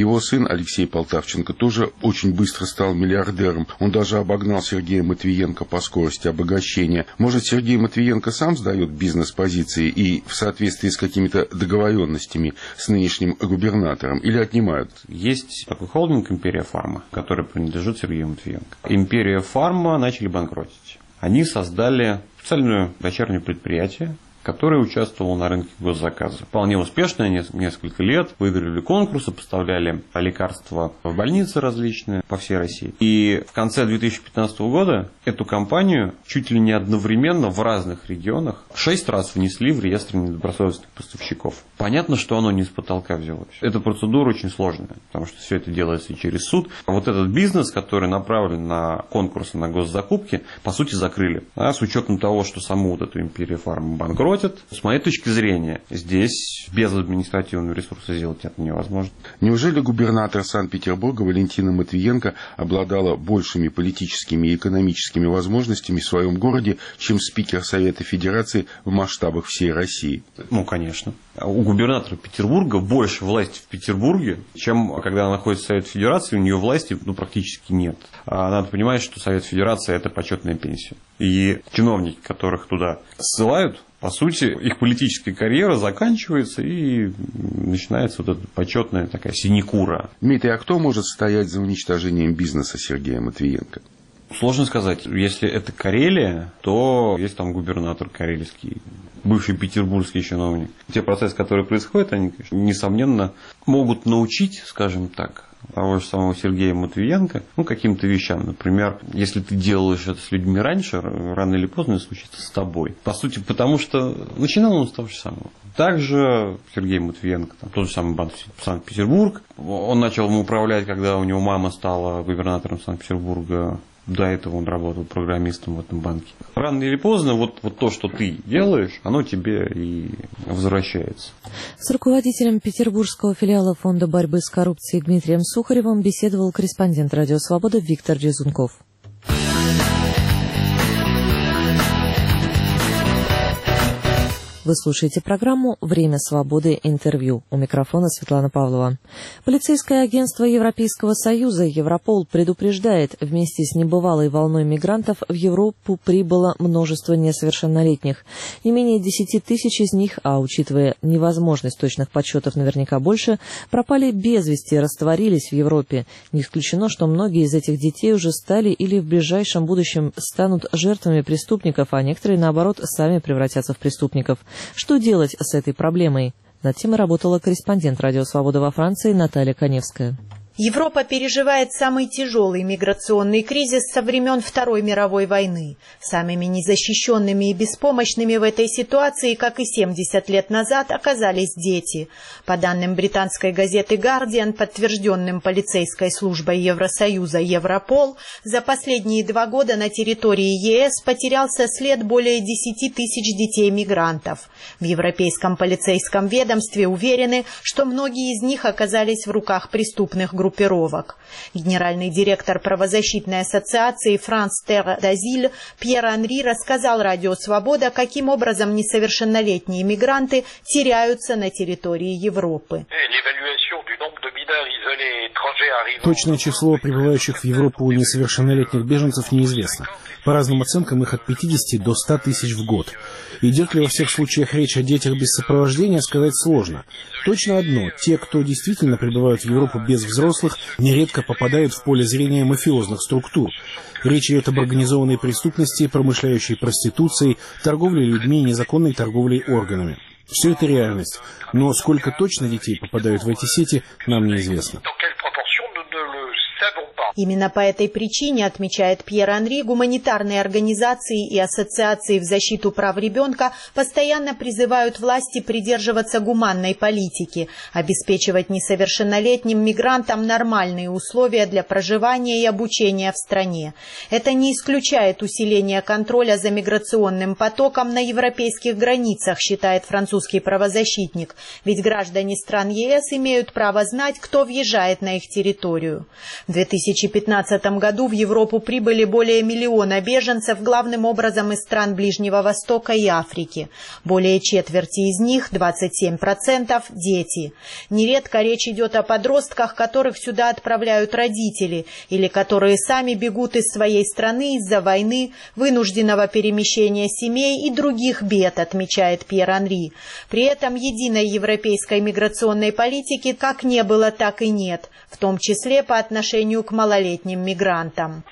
сын Алексей Полтавченко тоже очень быстро стал миллиардером. Он даже обогнал Сергея Матвиенко по скорости обогащения. Может, Сергей Матвиенко сам сдает бизнес-позиции и в соответствии с какими-то договоренностями с нынешним губернатором или отнимают? Есть такой холдинг «Империя Фарма», который принадлежит Сергею Матвиенко. «Империя Фарма» начали банкротить. Они создали специальное дочернее предприятие, которое участвовало на рынке госзаказа. Вполне успешно, несколько лет, выиграли конкурсы, поставляли лекарства в больницы различные по всей России. И в конце две тысячи пятнадцатого года эту компанию чуть ли не одновременно в разных регионах шесть раз внесли в реестр недобросовестных поставщиков. Понятно, что оно не с потолка взялось. Эта процедура очень сложная, потому что все это делается через суд. А вот этот бизнес, который направлен на конкурсы, на госзакупки, по сути закрыли. А с учетом того, что саму вот эту «Империю Фарма» банкротят, с моей точки зрения, здесь без административного ресурса сделать это невозможно. Неужели губернатор Санкт-Петербурга Валентина Матвиенко обладала большими политическими и экономическими возможностями в своем городе, чем спикер Совета Федерации в масштабах всей России? Ну, конечно. У губернатора Петербурга больше власти в Петербурге, чем когда она находится в Совете Федерации, у нее власти ну, практически нет. А надо понимать, что Совет Федерации – это почетная пенсия. И чиновники, которых туда ссылают, по сути, их политическая карьера заканчивается и начинается вот эта почетная такая синекура. Дмитрий, а кто может стоять за уничтожением бизнеса Сергея Матвиенко? Сложно сказать. Если это Карелия, то есть там губернатор карельский, бывший петербургский чиновник. Те процессы, которые происходят, они, конечно, несомненно, могут научить, скажем так, того же самого Сергея Матвиенко, ну, каким-то вещам. Например, если ты делаешь это с людьми раньше, рано или поздно это случится с тобой. По сути, потому что начинал он с того же самого. Также Сергей Матвиенко, там, тот же самый банк Санкт-Петербург, он начал им управлять, когда у него мама стала губернатором Санкт-Петербурга. До этого он работал программистом в этом банке. Рано или поздно вот, вот то, что ты делаешь, оно тебе и возвращается. С руководителем петербургского филиала Фонда борьбы с коррупцией Дмитрием Сухаревым беседовал корреспондент «Радио Свобода» Виктор Резунков. Вы слушаете программу «Время свободы. Интервью». У микрофона Светлана Павлова. Полицейское агентство Европейского Союза Европол предупреждает, вместе с небывалой волной мигрантов в Европу прибыло множество несовершеннолетних. Не менее десяти тысяч из них, а учитывая невозможность точных подсчетов наверняка больше, пропали без вести, растворились в Европе. Не исключено, что многие из этих детей уже стали или в ближайшем будущем станут жертвами преступников, а некоторые, наоборот, сами превратятся в преступников. Что делать с этой проблемой? Над темой работала корреспондент «Радио Свобода» во Франции Наталья Коневская. Европа переживает самый тяжелый миграционный кризис со времен Второй мировой войны. Самыми незащищенными и беспомощными в этой ситуации, как и семьдесят лет назад, оказались дети. По данным британской газеты «Гардиан», подтвержденным полицейской службой Евросоюза Европол, за последние два года на территории ЕС потерялся след более десяти тысяч детей-мигрантов. В Европейском полицейском ведомстве уверены, что многие из них оказались в руках преступных групп. группировок. Генеральный директор правозащитной ассоциации «Франс Терр d'Azil» Пьер Анри рассказал «Радио Свобода», каким образом несовершеннолетние мигранты теряются на территории Европы. Точное число прибывающих в Европу несовершеннолетних беженцев неизвестно. По разным оценкам их от пятидесяти до ста тысяч в год. Идет ли во всех случаях речь о детях без сопровождения, сказать сложно. Точно одно, те, кто действительно прибывают в Европу без взрослых, нередко попадают в поле зрения мафиозных структур. Речь идет об организованной преступности, промышляющей проституцией, торговлей людьми и незаконной торговлей органами. Все это реальность, но сколько точно детей попадают в эти сети, нам неизвестно. Именно по этой причине, отмечает Пьер Анри, гуманитарные организации и ассоциации в защиту прав ребенка постоянно призывают власти придерживаться гуманной политики, обеспечивать несовершеннолетним мигрантам нормальные условия для проживания и обучения в стране. Это не исключает усиления контроля за миграционным потоком на европейских границах, считает французский правозащитник, ведь граждане стран ЕС имеют право знать, кто въезжает на их территорию. В две тысячи пятнадцатом году в Европу прибыли более миллиона беженцев, главным образом из стран Ближнего Востока и Африки. Более четверти из них, двадцать семь процентов, дети. Нередко речь идет о подростках, которых сюда отправляют родители, или которые сами бегут из своей страны из-за войны, вынужденного перемещения семей и других бед, отмечает Пьер Анри. При этом единой европейской миграционной политики как не было, так и нет, в том числе по отношению к малолетним мигрантам.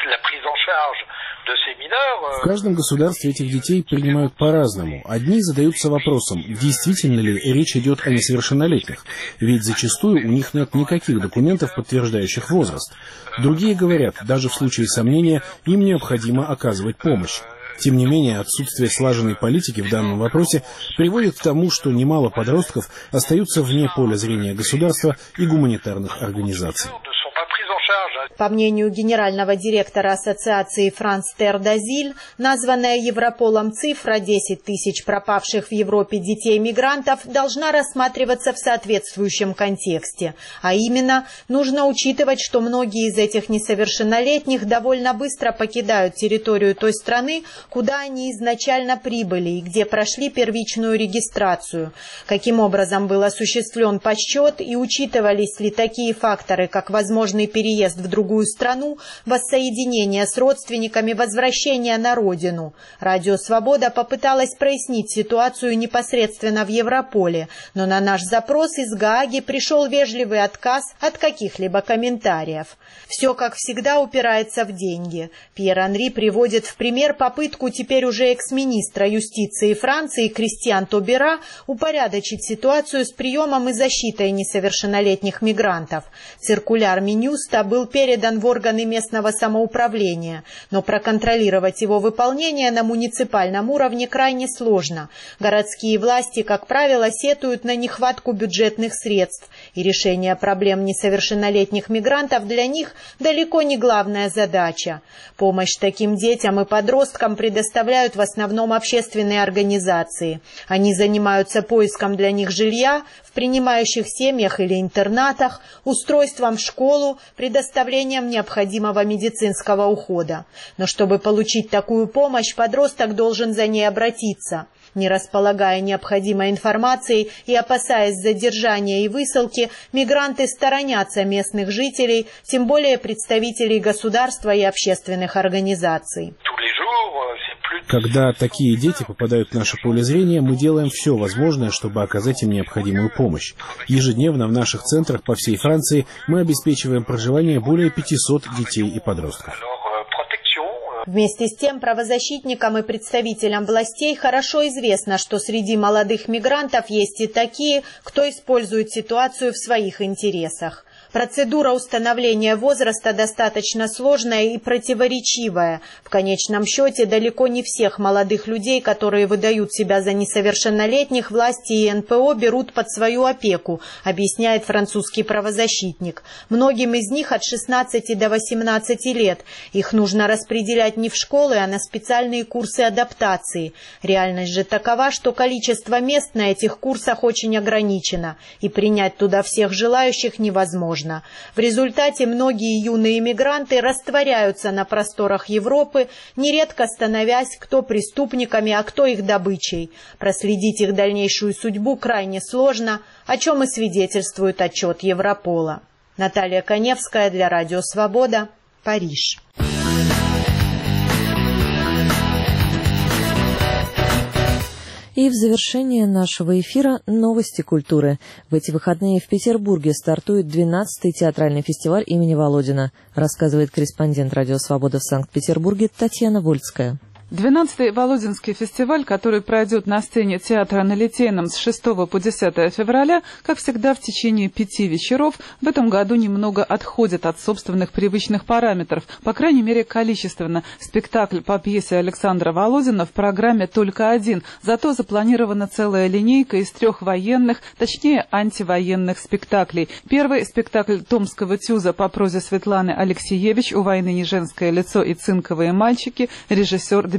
В каждом государстве этих детей принимают по-разному. Одни задаются вопросом, действительно ли речь идет о несовершеннолетних, ведь зачастую у них нет никаких документов, подтверждающих возраст. Другие говорят, даже в случае сомнения, им необходимо оказывать помощь. Тем не менее, отсутствие слаженной политики в данном вопросе приводит к тому, что немало подростков остаются вне поля зрения государства и гуманитарных организаций. По мнению генерального директора ассоциации Франс Тер д'Азиль, названная Европолом цифра десять тысяч пропавших в Европе детей-мигрантов должна рассматриваться в соответствующем контексте. А именно, нужно учитывать, что многие из этих несовершеннолетних довольно быстро покидают территорию той страны, куда они изначально прибыли и где прошли первичную регистрацию. Каким образом был осуществлен подсчет и учитывались ли такие факторы, как возможный переезд в другую страну, воссоединение с родственниками, возвращение на родину. Радио «Свобода» попыталась прояснить ситуацию непосредственно в Европоле, но на наш запрос из Гааги пришел вежливый отказ от каких-либо комментариев. Все, как всегда, упирается в деньги. Пьер Анри приводит в пример попытку теперь уже экс-министра юстиции Франции Кристиан Тобера упорядочить ситуацию с приемом и защитой несовершеннолетних мигрантов. Циркуляр Минюста был передан в органы местного самоуправления, но проконтролировать его выполнение на муниципальном уровне крайне сложно. Городские власти, как правило, сетуют на нехватку бюджетных средств, и решение проблем несовершеннолетних мигрантов для них далеко не главная задача. Помощь таким детям и подросткам предоставляют в основном общественные организации. Они занимаются поиском для них жилья в принимающих семьях или интернатах, устройством в школу, предоставлением необходимого медицинского ухода. Но чтобы получить такую помощь, подросток должен за ней обратиться. Не располагая необходимой информацией и опасаясь задержания и высылки, мигранты сторонятся местных жителей, тем более представителей государства и общественных организаций. Когда такие дети попадают в наше поле зрения, мы делаем все возможное, чтобы оказать им необходимую помощь. Ежедневно в наших центрах по всей Франции мы обеспечиваем проживание более пятисот детей и подростков. Вместе с тем, правозащитникам и представителям властей хорошо известно, что среди молодых мигрантов есть и такие, кто использует ситуацию в своих интересах. Процедура установления возраста достаточно сложная и противоречивая. В конечном счете, далеко не всех молодых людей, которые выдают себя за несовершеннолетних, власти и эн пэ о берут под свою опеку, объясняет французский правозащитник. Многим из них от шестнадцати до восемнадцати лет. Их нужно распределять не в школы, а на специальные курсы адаптации. Реальность же такова, что количество мест на этих курсах очень ограничено, и принять туда всех желающих невозможно. В результате многие юные мигранты растворяются на просторах Европы, нередко становясь кто преступниками, а кто их добычей. Проследить их дальнейшую судьбу крайне сложно, о чем и свидетельствует отчет Европола. Наталья Коневская для Радио Свобода, Париж. И в завершение нашего эфира новости культуры. В эти выходные в Петербурге стартует двенадцатый театральный фестиваль имени Володина, рассказывает корреспондент Радио Свобода в Санкт-Петербурге Татьяна Вольская. двенадцатый Володинский фестиваль, который пройдет на сцене театра на Литейном с шестого по десятое февраля, как всегда в течение пяти вечеров, в этом году немного отходит от собственных привычных параметров, по крайней мере количественно. Спектакль по пьесе Александра Володина в программе только один, зато запланирована целая линейка из трех военных, точнее антивоенных спектаклей. Первый спектакль томского тюза по прозе Светланы Алексеевич «У войны не женское лицо и цинковые мальчики», режиссер Дмитрий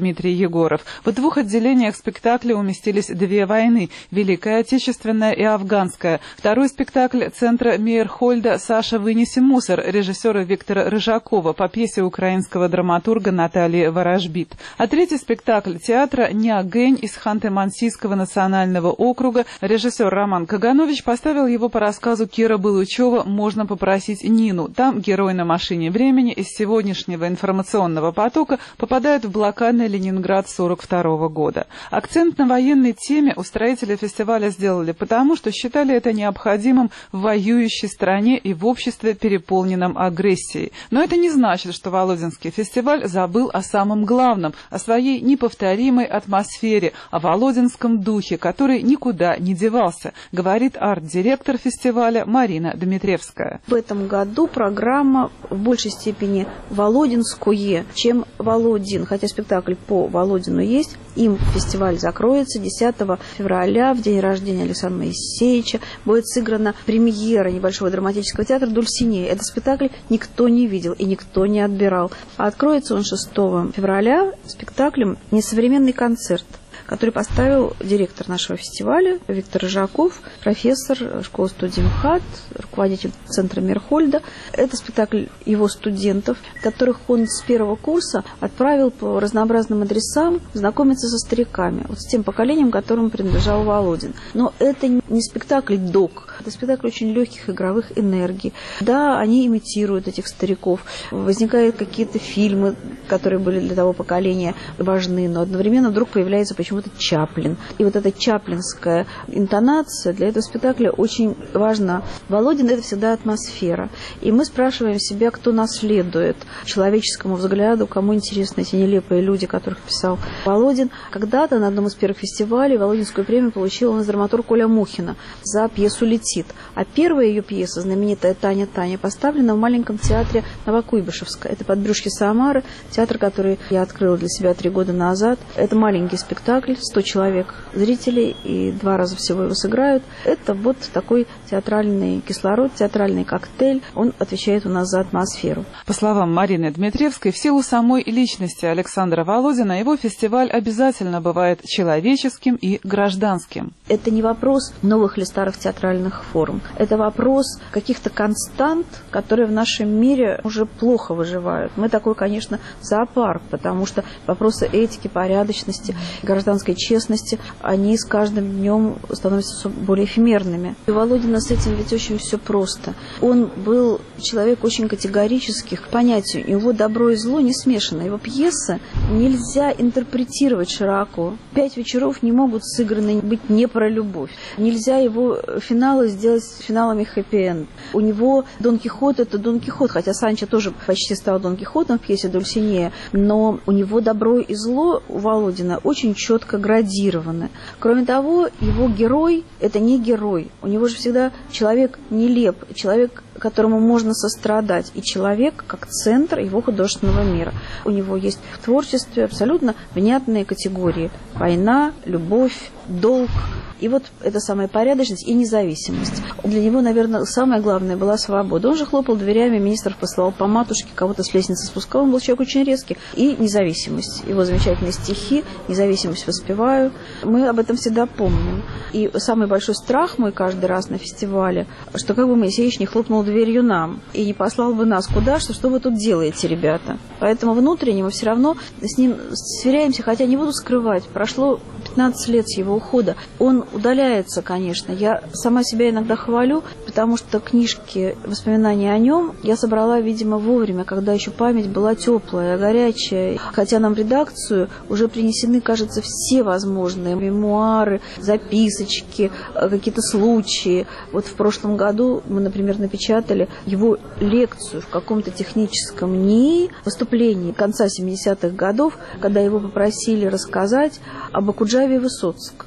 Дмитрий Егоров. В двух отделениях спектакля уместились две войны – Великая Отечественная и Афганская. Второй спектакль центра Мейерхольда «Саша, вынеси мусор» режиссера Виктора Рыжакова по пьесе украинского драматурга Натальи Ворожбит. А третий спектакль театра «Ниагэнь» из Ханты-Мансийского национального округа режиссер Роман Каганович поставил его по рассказу Кира Былучева «Можно попросить Нину». Там герой на машине времени из сегодняшнего информационного потока попадает в блокадный Ленинград сорок второго года. Акцент на военной теме устроители фестиваля сделали потому, что считали это необходимым в воюющей стране и в обществе, переполненном агрессией. Но это не значит, что Володинский фестиваль забыл о самом главном, о своей неповторимой атмосфере, о володинском духе, который никуда не девался, говорит арт-директор фестиваля Марина Дмитревская. В этом году программа в большей степени володинское, чем Володин, хотя спектакль по Володину есть. Им фестиваль закроется десятого февраля, в день рождения Александра Моисеевича. Будет сыграна премьера небольшого драматического театра «Дульсинея». Этот спектакль никто не видел и никто не отбирал. А откроется он шестого февраля спектаклем «Несовременный концерт», который поставил директор нашего фестиваля Виктор Рыжаков, профессор школы-студии МХАТ, руководитель центра Мейерхольда. Это спектакль его студентов, которых он с первого курса отправил по разнообразным адресам знакомиться со стариками, вот с тем поколением, которому принадлежал Володин. Но это не спектакль док, это спектакль очень легких игровых энергий. Да, они имитируют этих стариков, возникают какие-то фильмы, которые были для того поколения важны, но одновременно вдруг появляется почему-то Чаплин. И вот эта чаплинская интонация для этого спектакля очень важна. Володин — это всегда атмосфера. И мы спрашиваем себя, кто наследует человеческому взгляду, кому интересны эти нелепые люди, которых писал Володин. Когда-то на одном из первых фестивалей Володинскую премию получила у нас драматург Коля Мухина за пьесу «Летит». А первая ее пьеса, знаменитая «Таня, Таня», поставлена в маленьком театре Новокуйбышевска. Это «Подбрюшки Самары», театр, который я открыла для себя три года назад. Это маленький спектакль, сто человек зрителей, и два раза всего его сыграют. Это вот такой театральный кислород, театральный коктейль. Он отвечает у нас за атмосферу. По словам Марины Дмитревской, в силу самой личности Александра Володина, его фестиваль обязательно бывает человеческим и гражданским. Это не вопрос новых или старых театральных форм. Это вопрос каких-то констант, которые в нашем мире уже плохо выживают. Мы такой, конечно, зоопарк, потому что вопросы этики, порядочности, гражданской честности, они с каждым днем становятся все более эфемерными. И у Володина с этим ведь очень все просто. Он был человек очень категорических понятий. У него добро и зло не смешано. Его пьесы нельзя интерпретировать широко. Пять вечеров не могут сыграны быть не про любовь. Нельзя его финалы сделать финалами хэппи-энд. У него Дон Кихот — это Дон Кихот, хотя Санчо тоже почти стал Дон Кихотом в пьесе «Дульсинея», но у него добро и зло у Володина очень четко градированы. Кроме того, его герой — это не герой. У него же всегда человек нелеп, человек, которому можно сострадать, и человек как центр его художественного мира. У него есть в творчестве абсолютно внятные категории: война, любовь, долг. И вот эта самая порядочность и независимость. Для него, наверное, самое главное была свобода. Он же хлопал дверями, министров посылал по матушке, кого-то с лестницы спускал. Он был человек очень резкий. И независимость. Его замечательные стихи, независимость воспеваю. Мы об этом всегда помним. И самый большой страх мой каждый раз на фестивале, что как бы Моисеевич не хлопнул дверью нам и не послал бы нас куда, что, что вы тут делаете, ребята. Поэтому внутренне мы все равно с ним сверяемся, хотя не буду скрывать, прошло пятнадцать лет с его ухода. Он удаляется, конечно. Я сама себя иногда хвалю, потому что книжки, воспоминания о нем я собрала, видимо, вовремя, когда еще память была теплая, горячая. Хотя нам в редакцию уже принесены, кажется, все возможные мемуары, записочки, какие-то случаи. Вот в прошлом году мы, например, напечатали его лекцию в каком-то техническом НИИ, выступлении конца семидесятых годов, когда его попросили рассказать об Окуджаве Высоцком.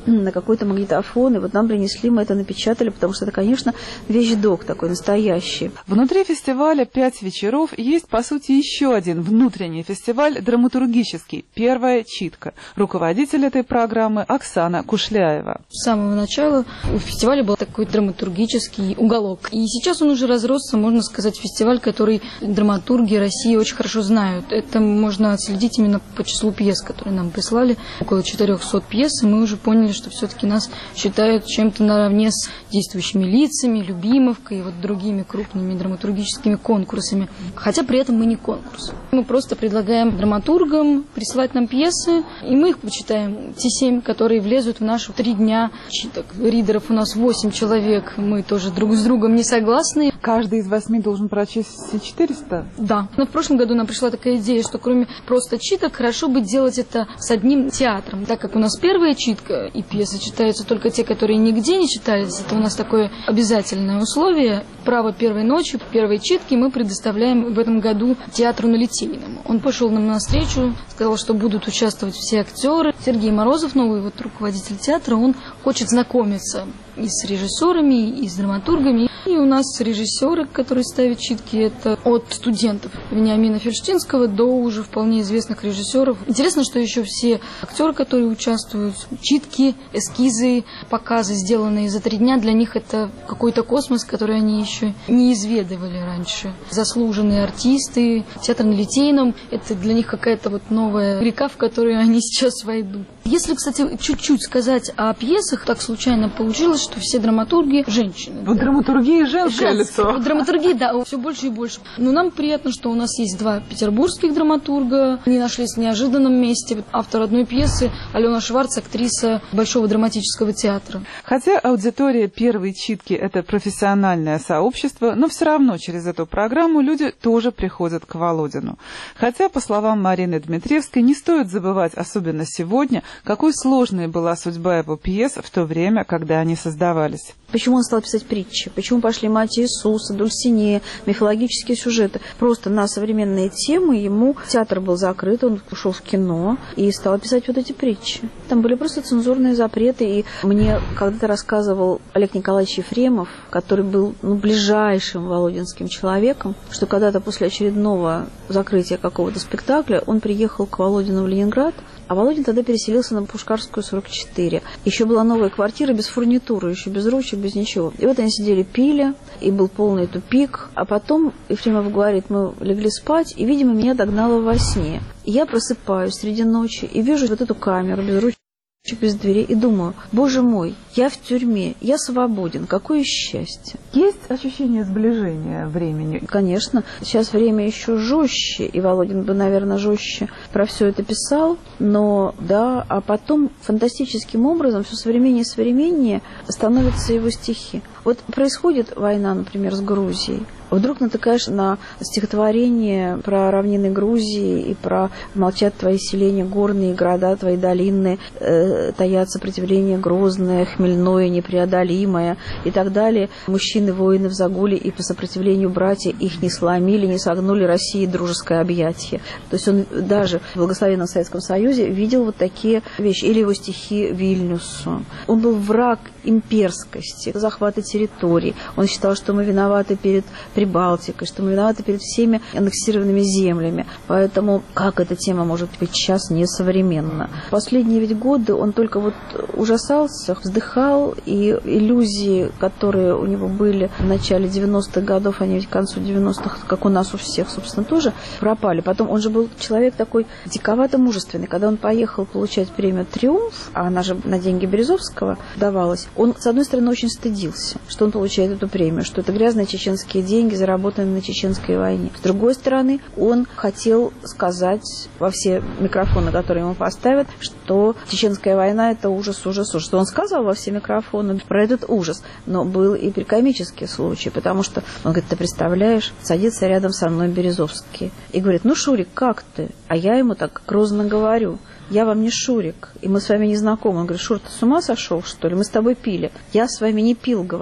на какой-то магнитофон, и вот нам принесли, мы это напечатали, потому что это, конечно, вещдок такой настоящий. Внутри фестиваля «Пять вечеров» есть, по сути, еще один внутренний фестиваль драматургический «Первая читка». Руководитель этой программы Оксана Кушляева. С самого начала у фестиваля был такой драматургический уголок. И сейчас он уже разросся, можно сказать, фестиваль, который драматурги России очень хорошо знают. Это можно отследить именно по числу пьес, которые нам прислали. Около четырехсот пьес, и мы уже поняли, что все-таки нас считают чем-то наравне с действующими лицами, Любимовкой и вот другими крупными драматургическими конкурсами. Хотя при этом мы не конкурс. Мы просто предлагаем драматургам присылать нам пьесы, и мы их почитаем. Те семь, которые влезут в наши три дня читок. Ридеров у нас восемь человек, мы тоже друг с другом не согласны. Каждый из восьми должен прочесть все четыреста? Да. Но в прошлом году нам пришла такая идея, что кроме просто читок, хорошо бы делать это с одним театром. Так как у нас первая читка, и пьесы читаются только те, которые нигде не читались, это у нас такое обязательное условие. Право первой ночи, первой читки мы предоставляем в этом году театру на Литейном. Он пошел нам навстречу, сказал, что будут участвовать все актеры. Сергей Морозов, новый вот руководитель театра, он хочет знакомиться и с режиссерами, и с драматургами. И у нас режиссеры, которые ставят читки, это от студентов Вениамина Фельштинского до уже вполне известных режиссеров. Интересно, что еще все актеры, которые участвуют, читки, эскизы, показы, сделанные за три дня, для них это какой-то космос, который они еще не изведывали раньше. Заслуженные артисты, театр на Литейном, это для них какая-то вот новая река, в которую они сейчас войдут. Если, кстати, чуть-чуть сказать о пьесах, так случайно получилось, что все драматурги женщины. Вот драматургия женское лицо. Вот драматургия, да, все больше и больше. Но нам приятно, что у нас есть два петербургских драматурга. Они нашлись в неожиданном месте. Автор одной пьесы Алена Шварц, актриса Большого драматического театра. Хотя аудитория первой читки – это профессиональное сообщество, но все равно через эту программу люди тоже приходят к Володину. Хотя, по словам Марины Дмитриевской, не стоит забывать, особенно сегодня, какой сложной была судьба его пьес в то время, когда они создавались. Почему он стал писать притчи? Почему пошли «Мать Иисуса», «Дульсинея», мифологические сюжеты? Просто на современные темы ему театр был закрыт, он ушел в кино и стал писать вот эти притчи. Там были просто цензурные запреты, и мне когда-то рассказывал Олег Николаевич Ефремов, который был ну, ближайшим володинским человеком, что когда-то после очередного закрытия какого-то спектакля он приехал к Володину в Ленинград, а Володин тогда переселился на Пушкарскую, сорок четыре. Еще была новая квартира без фурнитуры, еще без ручек, без ничего. И вот они сидели, пили, и был полный тупик. А потом Ефремов говорит, мы легли спать, и, видимо, меня догнало во сне. И я просыпаюсь среди ночи и вижу вот эту камеру без ручек, без дверей, и думаю, боже мой, я в тюрьме, я свободен, какое счастье. Есть ощущение сближения времени? Конечно. Сейчас время еще жестче, и Володин бы, наверное, жестче про все это писал, но да, а потом фантастическим образом все современнее и современнее становятся его стихи. Вот происходит война, например, с Грузией. Вдруг натыкаешь на стихотворение про равнины Грузии и про «молчат твои селения горные, города твои долинные, э, таят сопротивление грозное, хмельное, непреодолимое» и так далее. Мужчины-воины в загуле и по сопротивлению братья их не сломили, не согнули России дружеское объятие. То есть он даже в благословенном Советском Союзе видел вот такие вещи. Или его стихи Вильнюсу. Он был враг имперскости, захвата территорий. Он считал, что мы виноваты перед Прибалтикой, что мы виноваты перед всеми аннексированными землями. Поэтому как эта тема может быть сейчас несовременна? Последние ведь годы он только вот ужасался, вздыхал, и иллюзии, которые у него были в начале девяностых годов, они ведь к концу девяностых, как у нас у всех, собственно, тоже пропали. Потом он же был человек такой диковато-мужественный. Когда он поехал получать премию «Триумф», а она же на деньги Березовского давалась, он, с одной стороны, очень стыдился, что он получает эту премию, что это грязные чеченские деньги, заработанные на чеченской войне. С другой стороны, он хотел сказать во все микрофоны, которые ему поставят, что чеченская война – это ужас, ужас, ужас. Что он сказал во все микрофоны про этот ужас. Но был и прикомический случай, потому что он говорит, ты представляешь, садится рядом со мной Березовский и говорит, ну, Шурик, как ты? А я ему так грозно говорю, я вам не Шурик, и мы с вами не знакомы. Он говорит, Шур, ты с ума сошел, что ли? Мы с тобой пили. Я с вами не пил, говорит.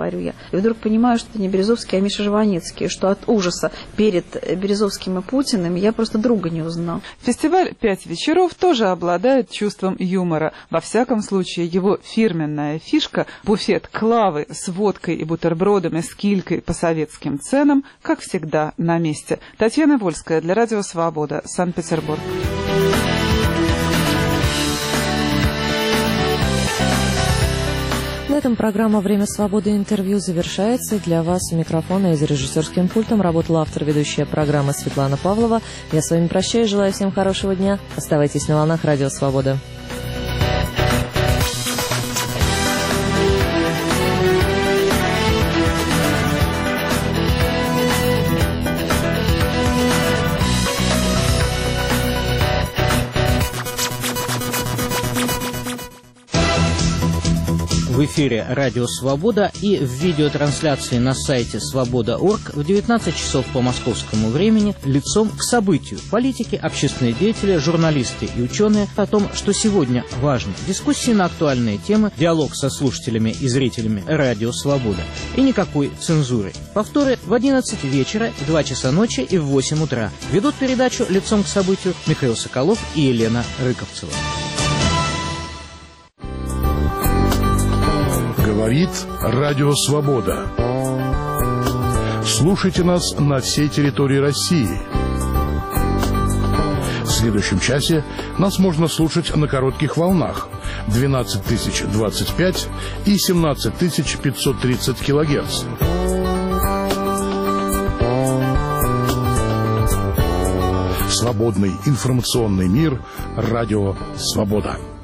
говорю я. И вдруг понимаю, что это не Березовский, а Миша Жванецкий, что от ужаса перед Березовским и Путиным я просто друга не узнал. Фестиваль «Пять вечеров» тоже обладает чувством юмора. Во всяком случае, его фирменная фишка – буфет Клавы с водкой и бутербродами с килькой по советским ценам, как всегда, на месте. Татьяна Вольская для Радио Свобода, Санкт-Петербург. На этом программа «Время свободы» интервью завершается. Для вас у микрофона и за режиссерским пультом работала автор-ведущая программы Светлана Павлова. Я с вами прощаюсь, желаю всем хорошего дня. Оставайтесь на волнах Радио Свобода. В эфире «Радио Свобода» и в видеотрансляции на сайте свобода точка орг в девятнадцать часов по московскому времени лицом к событию. Политики, общественные деятели, журналисты и ученые о том, что сегодня важно. Дискуссии на актуальные темы, диалог со слушателями и зрителями «Радио Свобода». И никакой цензуры. Повторы в одиннадцать вечера, в два часа ночи и в восемь утра. Ведут передачу лицом к событию Михаил Соколов и Елена Рыковцева. Говорит Радио Свобода. Слушайте нас на всей территории России. В следующем часе нас можно слушать на коротких волнах двенадцать тысяч двадцать пять и семнадцать тысяч пятьсот тридцать килогерц. Свободный информационный мир. Радио Свобода.